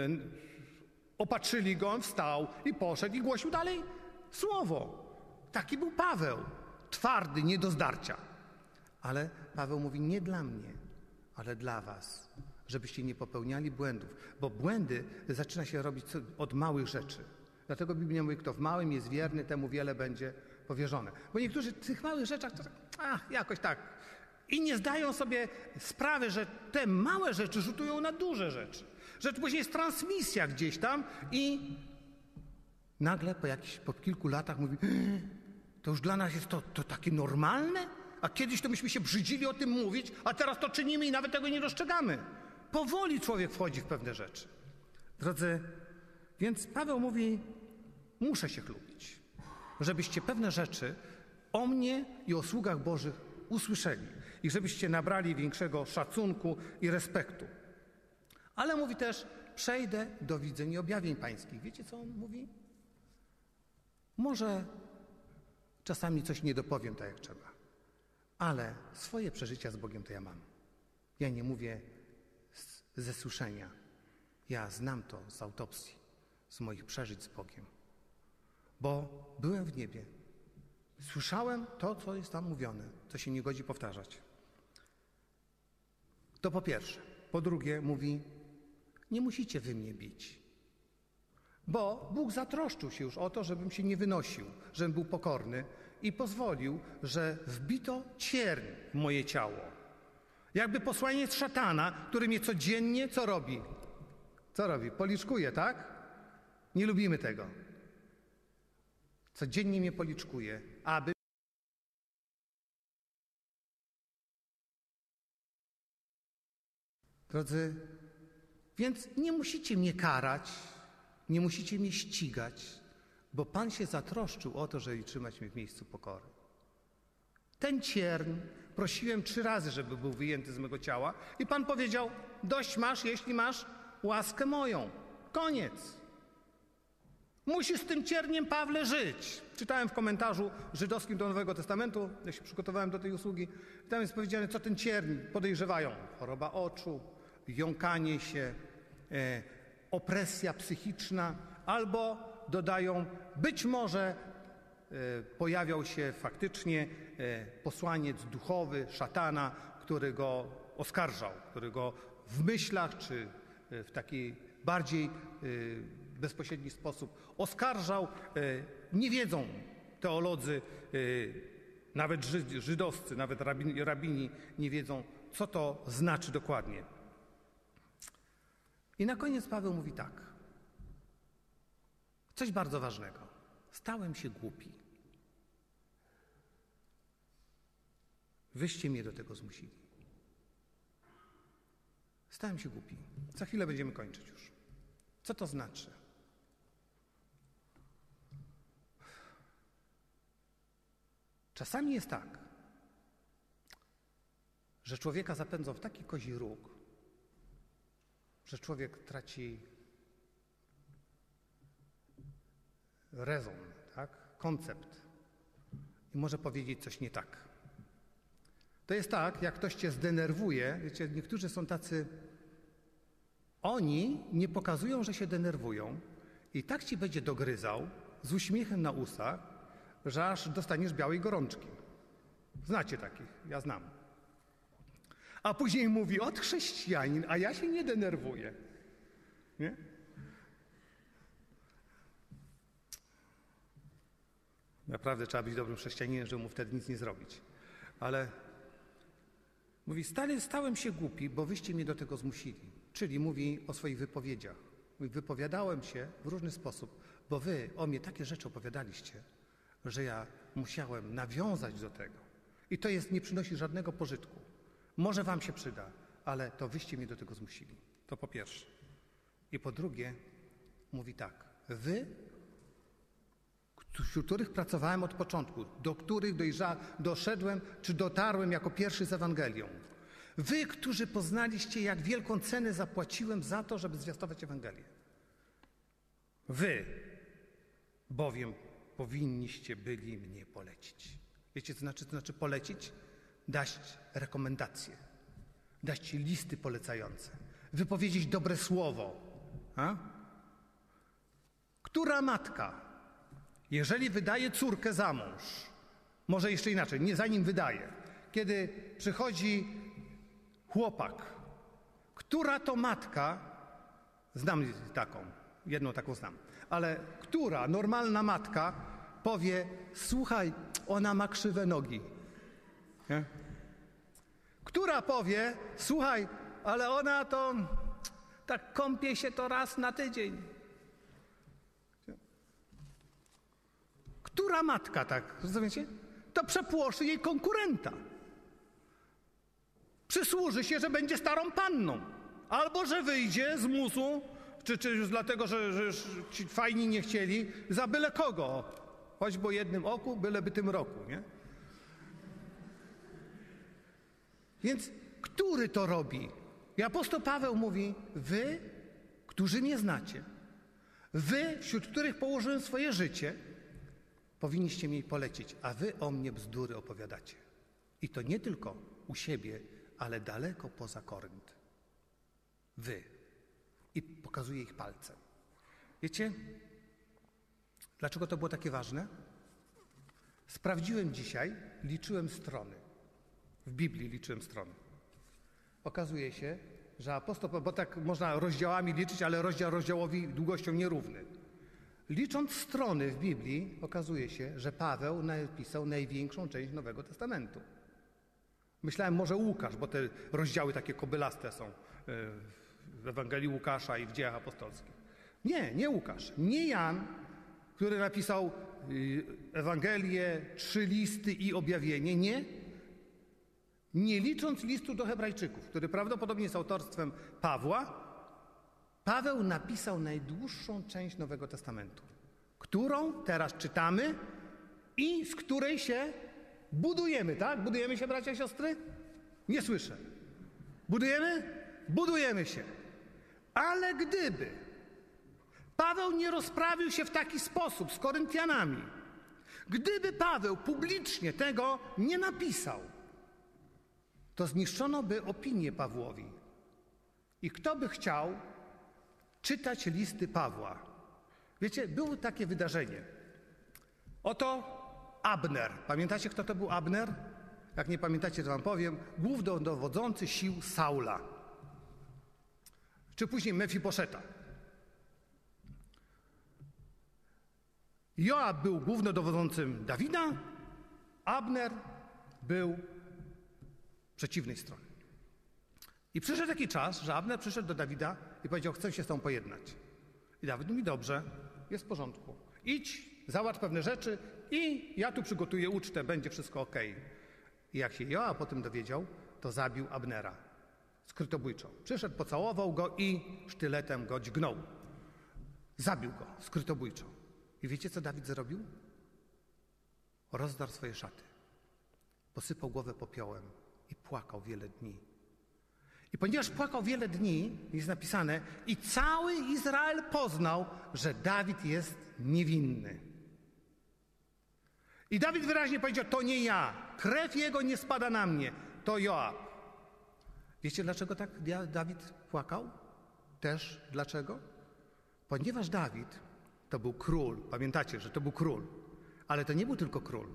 opatrzyli go, on wstał i poszedł i głosił dalej słowo. Taki był Paweł. Twardy, nie do zdarcia. Ale Paweł mówi, nie dla mnie, ale dla was. Żebyście nie popełniali błędów, bo błędy zaczyna się robić od małych rzeczy. Dlatego Biblia mówi, kto w małym jest wierny, temu wiele będzie powierzone. Bo niektórzy w tych małych rzeczach, to, ach, jakoś tak. I nie zdają sobie sprawy, że te małe rzeczy rzutują na duże rzeczy. Że później jest transmisja gdzieś tam i nagle po, jakichś, po kilku latach mówi, to już dla nas jest to, to takie normalne? A kiedyś to myśmy się brzydzili o tym mówić, a teraz to czynimy i nawet tego nie dostrzegamy. Powoli człowiek wchodzi w pewne rzeczy. Drodzy, więc Paweł mówi, muszę się chlubić, żebyście pewne rzeczy o mnie i o sługach Bożych usłyszeli. i żebyście nabrali większego szacunku i respektu. Ale mówi też, przejdę do widzeń i objawień pańskich. Wiecie, co on mówi? Może czasami coś nie dopowiem tak, jak trzeba, ale swoje przeżycia z Bogiem to ja mam. Ja nie mówię z, ze słyszenia. Ja znam to z autopsji, z moich przeżyć z Bogiem. Bo byłem w niebie. Słyszałem to, co jest tam mówione, co się nie godzi powtarzać. To po pierwsze. Po drugie mówi, nie musicie wy mnie bić. Bo Bóg zatroszczył się już o to, żebym się nie wynosił, żebym był pokorny i pozwolił, że wbito cierń w moje ciało. Jakby posłaniec szatana, który mnie codziennie co robi? Co robi? Policzkuje, tak? Nie lubimy tego. Codziennie mnie policzkuje, aby Drodzy, więc nie musicie mnie karać, nie musicie mnie ścigać, bo Pan się zatroszczył o to, żeby trzymać mnie w miejscu pokory. Ten cierń prosiłem trzy razy, żeby był wyjęty z mego ciała i Pan powiedział, dość masz, jeśli masz łaskę moją. Koniec. Musisz z tym cierniem, Pawle, żyć. Czytałem w komentarzu żydowskim do Nowego Testamentu, jak się przygotowałem do tej usługi, tam jest powiedziane, co ten cierń podejrzewają. Choroba oczu, jąkanie się, e, opresja psychiczna, albo dodają, być może e, pojawiał się faktycznie e, posłaniec duchowy, szatana, który go oskarżał, który go w myślach czy w taki bardziej e, bezpośredni sposób oskarżał. E, nie wiedzą teolodzy, e, nawet Żyd, żydowscy, nawet rabini, rabini nie wiedzą, co to znaczy dokładnie. I na koniec Paweł mówi tak. Coś bardzo ważnego. Stałem się głupi. Wyście mnie do tego zmusili. Stałem się głupi. Za chwilę będziemy kończyć już. Co to znaczy? Czasami jest tak, że człowieka zapędzą w taki kozi róg, że człowiek traci rezon, tak? Koncept i może powiedzieć coś nie tak. To jest tak, jak ktoś cię zdenerwuje, wiecie, niektórzy są tacy, oni nie pokazują, że się denerwują i tak ci będzie dogryzał z uśmiechem na ustach, że aż dostaniesz białej gorączki. Znacie takich, ja znam. A później mówi, od chrześcijanin, a ja się nie denerwuję. Nie? Naprawdę trzeba być dobrym chrześcijaninem, żeby mu wtedy nic nie zrobić. Ale mówi, stale stałem się głupi, bo wyście mnie do tego zmusili. Czyli mówi o swoich wypowiedziach. Mówi, wypowiadałem się w różny sposób, bo wy o mnie takie rzeczy opowiadaliście, że ja musiałem nawiązać do tego. I to jest, nie przynosi żadnego pożytku. Może wam się przyda, ale to wyście mnie do tego zmusili. To po pierwsze. I po drugie, mówi tak. Wy, wśród których pracowałem od początku, do których dojrza, doszedłem, czy dotarłem jako pierwszy z Ewangelią. Wy, którzy poznaliście, jak wielką cenę zapłaciłem za to, żeby zwiastować Ewangelię. Wy, bowiem powinniście byli mnie polecić. Wiecie, co znaczy, co znaczy polecić? Dać rekomendacje, dać ci listy polecające, wypowiedzieć dobre słowo. A? Która matka, jeżeli wydaje córkę za mąż, może jeszcze inaczej, nie zanim wydaje, kiedy przychodzi chłopak, która to matka, znam taką, jedną taką znam, ale która normalna matka powie, słuchaj, ona ma krzywe nogi. Nie? Która powie, słuchaj, ale ona to tak kąpie się to raz na tydzień. Która matka tak, rozumiecie? To przepłoszy jej konkurenta. Przysłuży się, że będzie starą panną. Albo, że wyjdzie z musu, czy, czy już dlatego, że, że ci fajni nie chcieli, za byle kogo. Choćby o jednym oku, byleby tym roku, nie? Więc który to robi? I apostoł Paweł mówi, wy, którzy mnie znacie, wy, wśród których położyłem swoje życie, powinniście mi polecić, a wy o mnie bzdury opowiadacie. I to nie tylko u siebie, ale daleko poza Korynt. Wy. I pokazuje ich palcem. Wiecie, dlaczego to było takie ważne? Sprawdziłem dzisiaj, liczyłem strony. W Biblii liczyłem strony. Okazuje się, że apostoł, bo tak można rozdziałami liczyć, ale rozdział rozdziałowi długością nierówny. Licząc strony w Biblii, okazuje się, że Paweł napisał największą część Nowego Testamentu. Myślałem może Łukasz, bo te rozdziały takie kobylaste są w Ewangelii Łukasza i w Dziejach Apostolskich. Nie, nie Łukasz, nie Jan, który napisał Ewangelię, trzy listy i objawienie, nie. Nie licząc listu do Hebrajczyków, który prawdopodobnie jest autorstwem Pawła, Paweł napisał najdłuższą część Nowego Testamentu, którą teraz czytamy i z której się budujemy, tak? Budujemy się, bracia i siostry? Nie słyszę. Budujemy? Budujemy się. Ale gdyby Paweł nie rozprawił się w taki sposób z Koryntianami, gdyby Paweł publicznie tego nie napisał, to zniszczono by opinię Pawłowi. I kto by chciał czytać listy Pawła? Wiecie, było takie wydarzenie. Oto Abner. Pamiętacie, kto to był Abner? Jak nie pamiętacie, to wam powiem. Głównodowodzący sił Saula. Czy później Mefiboszeta. Joab był głównodowodzącym Dawida, Abner był przeciwnej strony. I przyszedł taki czas, że Abner przyszedł do Dawida i powiedział, chcę się z tobą pojednać. I Dawid mówi, dobrze, jest w porządku. Idź, załatw pewne rzeczy i ja tu przygotuję ucztę, będzie wszystko okej. I jak się Joab o tym dowiedział, to zabił Abnera skrytobójczo. Przyszedł, pocałował go i sztyletem go dźgnął. Zabił go skrytobójczo. I wiecie, co Dawid zrobił? Rozdarł swoje szaty. Posypał głowę popiołem i płakał wiele dni. I ponieważ płakał wiele dni, jest napisane, i cały Izrael poznał, że Dawid jest niewinny. I Dawid wyraźnie powiedział, to nie ja, krew jego nie spada na mnie, to Joab. Wiecie, dlaczego tak Dawid płakał? Też dlaczego? Ponieważ Dawid to był król, pamiętacie, że to był król, ale to nie był tylko król.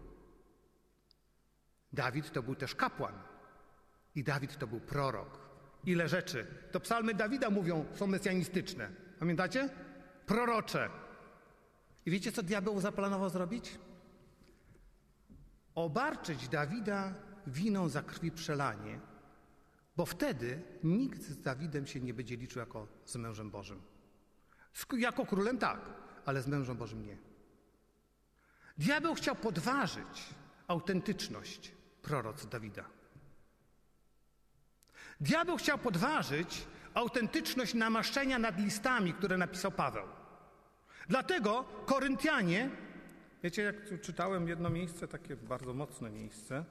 Dawid to był też kapłan i Dawid to był prorok. Ile rzeczy. To psalmy Dawida mówią, są mesjanistyczne. Pamiętacie? Prorocze. I wiecie, co diabeł zaplanował zrobić? Obarczyć Dawida winą za krwi przelanie, bo wtedy nikt z Dawidem się nie będzie liczył jako z mężem Bożym. Jako królem tak, ale z mężem Bożym nie. Diabeł chciał podważyć autentyczność proroc Dawida. Diabeł chciał podważyć autentyczność namaszczenia nad listami, które napisał Paweł. Dlatego Koryntianie, wiecie, jak czytałem jedno miejsce, takie bardzo mocne miejsce,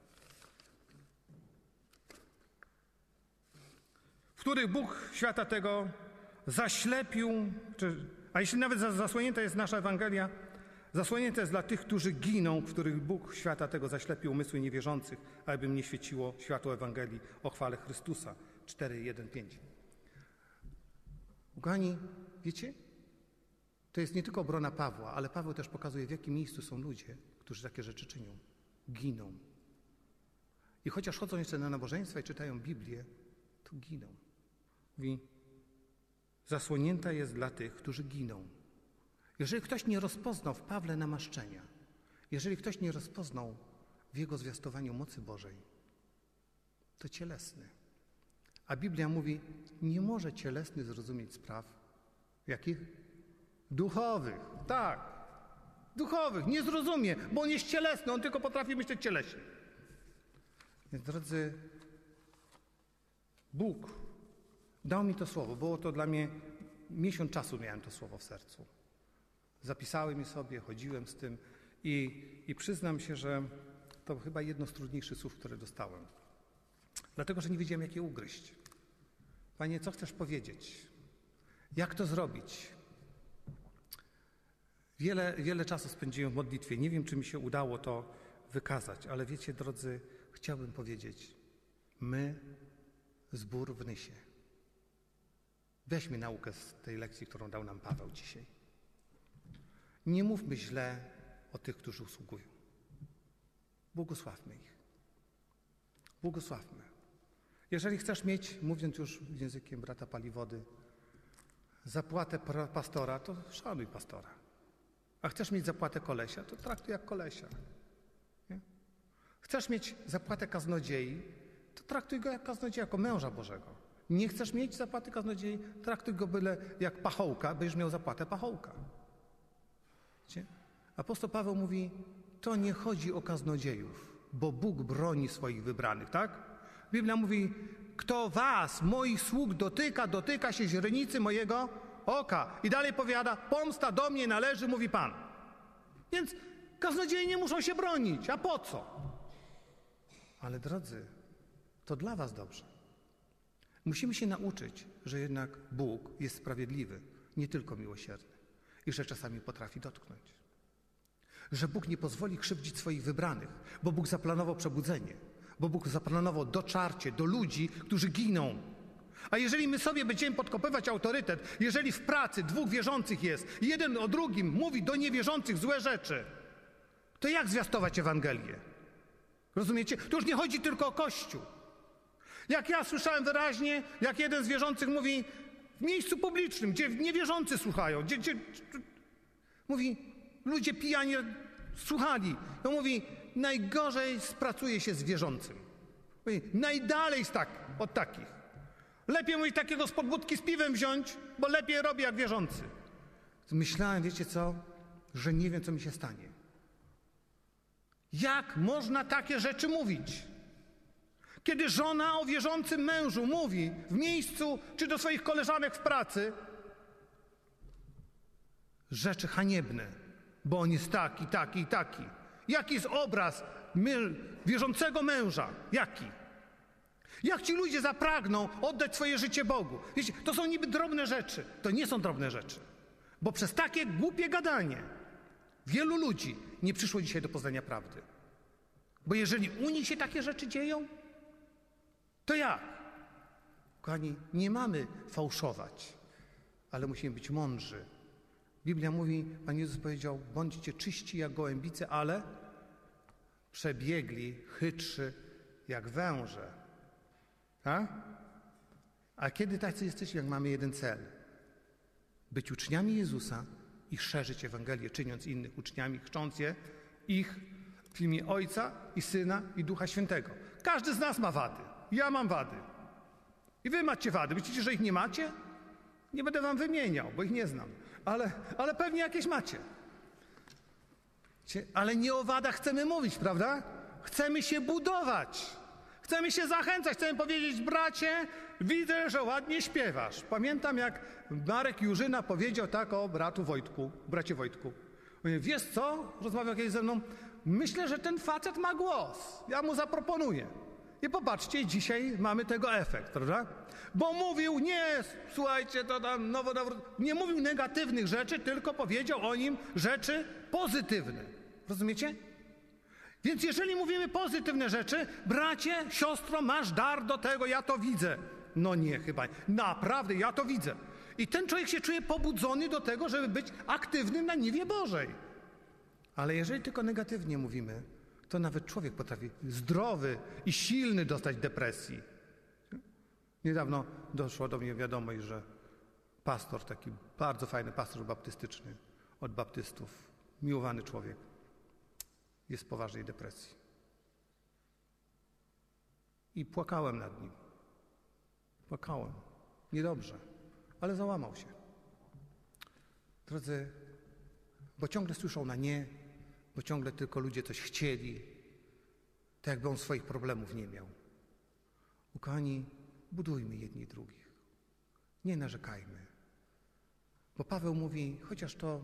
w których Bóg świata tego zaślepił, czy, a jeśli nawet zasłonięta jest nasza Ewangelia, zasłonięta jest dla tych, którzy giną, w których Bóg świata tego zaślepił umysły niewierzących, aby im nie świeciło światło Ewangelii o chwale Chrystusa. cztery, jeden, pięć. Kochani, wiecie? To jest nie tylko obrona Pawła, ale Paweł też pokazuje, w jakim miejscu są ludzie, którzy takie rzeczy czynią. Giną. I chociaż chodzą jeszcze na nabożeństwa i czytają Biblię, to giną. Mówi, zasłonięta jest dla tych, którzy giną. Jeżeli ktoś nie rozpoznał w Pawle namaszczenia, jeżeli ktoś nie rozpoznał w jego zwiastowaniu mocy Bożej, to cielesny. A Biblia mówi, nie może cielesny zrozumieć spraw. Jakich? Duchowych. Tak. Duchowych. Nie zrozumie, bo on jest cielesny, on tylko potrafi myśleć cieleśnie. Więc drodzy, Bóg dał mi to słowo. Było to dla mnie, miesiąc czasu miałem to słowo w sercu. Zapisałem je sobie, chodziłem z tym i, i przyznam się, że to chyba jedno z trudniejszych słów, które dostałem. Dlatego, że nie wiedziałem, jak je ugryźć. Panie, co chcesz powiedzieć? Jak to zrobić? Wiele, wiele czasu spędziłem w modlitwie. Nie wiem, czy mi się udało to wykazać, ale wiecie, drodzy, chciałbym powiedzieć, my, zbór w Nysie, weźmy naukę z tej lekcji, którą dał nam Paweł dzisiaj. Nie mówmy źle o tych, którzy usługują. Błogosławmy ich. Błogosławmy. Jeżeli chcesz mieć, mówiąc już językiem brata Paliwody, zapłatę pastora, to szanuj pastora. A chcesz mieć zapłatę kolesia, to traktuj jak kolesia. Nie? Chcesz mieć zapłatę kaznodziei, to traktuj go jak kaznodzieja, jako męża Bożego. Nie chcesz mieć zapłaty kaznodziei, traktuj go byle jak pachołka, będziesz miał zapłatę pachołka. Wiecie? Apostoł Paweł mówi, to nie chodzi o kaznodziejów, bo Bóg broni swoich wybranych, tak? Biblia mówi, kto was, moich sług dotyka, dotyka się źrenicy mojego oka. I dalej powiada, pomsta do mnie należy, mówi Pan. Więc kaznodzieje nie muszą się bronić, a po co? Ale drodzy, to dla was dobrze. Musimy się nauczyć, że jednak Bóg jest sprawiedliwy, nie tylko miłosierny i że czasami potrafi dotknąć. Że Bóg nie pozwoli krzywdzić swoich wybranych, bo Bóg zaplanował przebudzenie, bo Bóg zaplanował doczarcie do ludzi, którzy giną. A jeżeli my sobie będziemy podkopywać autorytet, jeżeli w pracy dwóch wierzących jest, jeden o drugim mówi do niewierzących złe rzeczy, to jak zwiastować Ewangelię? Rozumiecie? To już nie chodzi tylko o Kościół. Jak ja słyszałem wyraźnie, jak jeden z wierzących mówi w miejscu publicznym, gdzie niewierzący słuchają, gdzie, gdzie, mówi, ludzie pijani słuchali. No mówi, najgorzej spracuje się z wierzącym. Mówi, najdalej z tak, od takich. Lepiej mówić takiego z podbudki z piwem wziąć, bo lepiej robi jak wierzący. Myślałem, wiecie co, że nie wiem, co mi się stanie. Jak można takie rzeczy mówić? Kiedy żona o wierzącym mężu mówi w miejscu czy do swoich koleżanek w pracy rzeczy haniebne, bo on jest taki, taki i taki. Jaki jest obraz wierzącego męża? Jaki? Jak ci ludzie zapragną oddać swoje życie Bogu? Wiecie, to są niby drobne rzeczy. To nie są drobne rzeczy. Bo przez takie głupie gadanie wielu ludzi nie przyszło dzisiaj do poznania prawdy. Bo jeżeli u nich się takie rzeczy dzieją, to jak? Kochani, nie mamy fałszować, ale musimy być mądrzy. Biblia mówi, Pan Jezus powiedział, bądźcie czyści jak gołębice, ale przebiegli, chytrzy jak węże. A? A kiedy tacy jesteśmy, jak mamy jeden cel? Być uczniami Jezusa i szerzyć Ewangelię, czyniąc innych uczniami, chrzcząc je ich w imię Ojca i Syna i Ducha Świętego. Każdy z nas ma wady. Ja mam wady. I wy macie wady. Myślicie, że ich nie macie? Nie będę wam wymieniał, bo ich nie znam. Ale, ale pewnie jakieś macie. Ale nie o wadach chcemy mówić, prawda? Chcemy się budować. Chcemy się zachęcać. Chcemy powiedzieć, bracie, widzę, że ładnie śpiewasz. Pamiętam, jak Marek Jurzyna powiedział tak o bratu Wojtku, bracie Wojtku. Mówię, wiesz co? Rozmawiał kiedyś ze mną. Myślę, że ten facet ma głos. Ja mu zaproponuję. I popatrzcie, dzisiaj mamy tego efekt, prawda? Bo mówił, nie, słuchajcie, to tam nowo, nowo, nie mówił negatywnych rzeczy, tylko powiedział o nim rzeczy pozytywne. Rozumiecie? Więc jeżeli mówimy pozytywne rzeczy, bracie, siostro, masz dar do tego, ja to widzę. No nie, chyba nie. Naprawdę, ja to widzę. I ten człowiek się czuje pobudzony do tego, żeby być aktywnym na niwie Bożej. Ale jeżeli tylko negatywnie mówimy, to nawet człowiek potrafi zdrowy i silny dostać depresji. Niedawno doszło do mnie wiadomość, że pastor, taki bardzo fajny pastor baptystyczny od baptystów, miłowany człowiek, jest w poważnej depresji. I płakałem nad nim. Płakałem. Niedobrze, ale załamał się. Drodzy, bo ciągle słyszą na nie, bo ciągle tylko ludzie coś chcieli, tak jakby on swoich problemów nie miał. Ukochani, budujmy jedni drugich. Nie narzekajmy. Bo Paweł mówi, chociaż to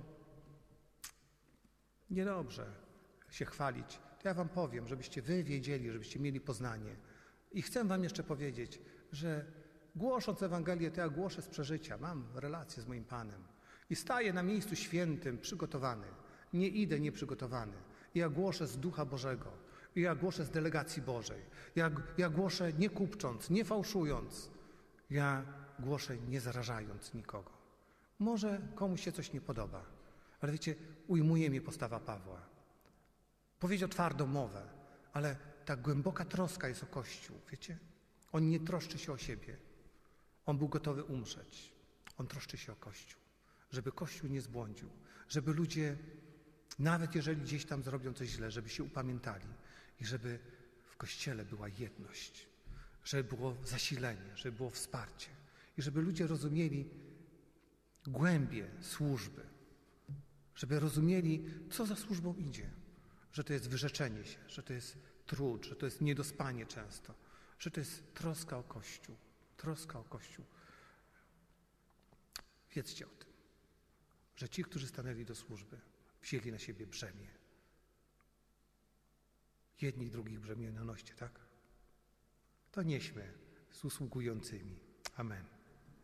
niedobrze się chwalić, to ja wam powiem, żebyście wy wiedzieli, żebyście mieli poznanie, I chcę wam jeszcze powiedzieć, że głosząc Ewangelię, to ja głoszę z przeżycia. Mam relację z moim Panem. I staję na miejscu świętym, przygotowany. Nie idę nieprzygotowany. I ja głoszę z Ducha Bożego. I ja głoszę z delegacji Bożej. Ja, ja głoszę nie kupcząc, nie fałszując. Ja głoszę nie zarażając nikogo. Może komuś się coś nie podoba, ale wiecie, ujmuje mnie postawa Pawła. Powiedział twardą mowę, ale ta głęboka troska jest o Kościół, wiecie? On nie troszczy się o siebie. On był gotowy umrzeć. On troszczy się o Kościół, żeby Kościół nie zbłądził, żeby ludzie, nawet jeżeli gdzieś tam zrobią coś źle, żeby się upamiętali i żeby w Kościele była jedność, żeby było zasilenie, żeby było wsparcie i żeby ludzie rozumieli głębię służby, żeby rozumieli, co za służbą idzie, że to jest wyrzeczenie się, że to jest trud, że to jest niedospanie często, że to jest troska o Kościół, troska o Kościół. Wiedzcie o tym, że ci, którzy stanęli do służby, wzięli na siebie brzemię. Jedni drugich brzemię na noście, tak? To nieśmy z usługującymi. Amen.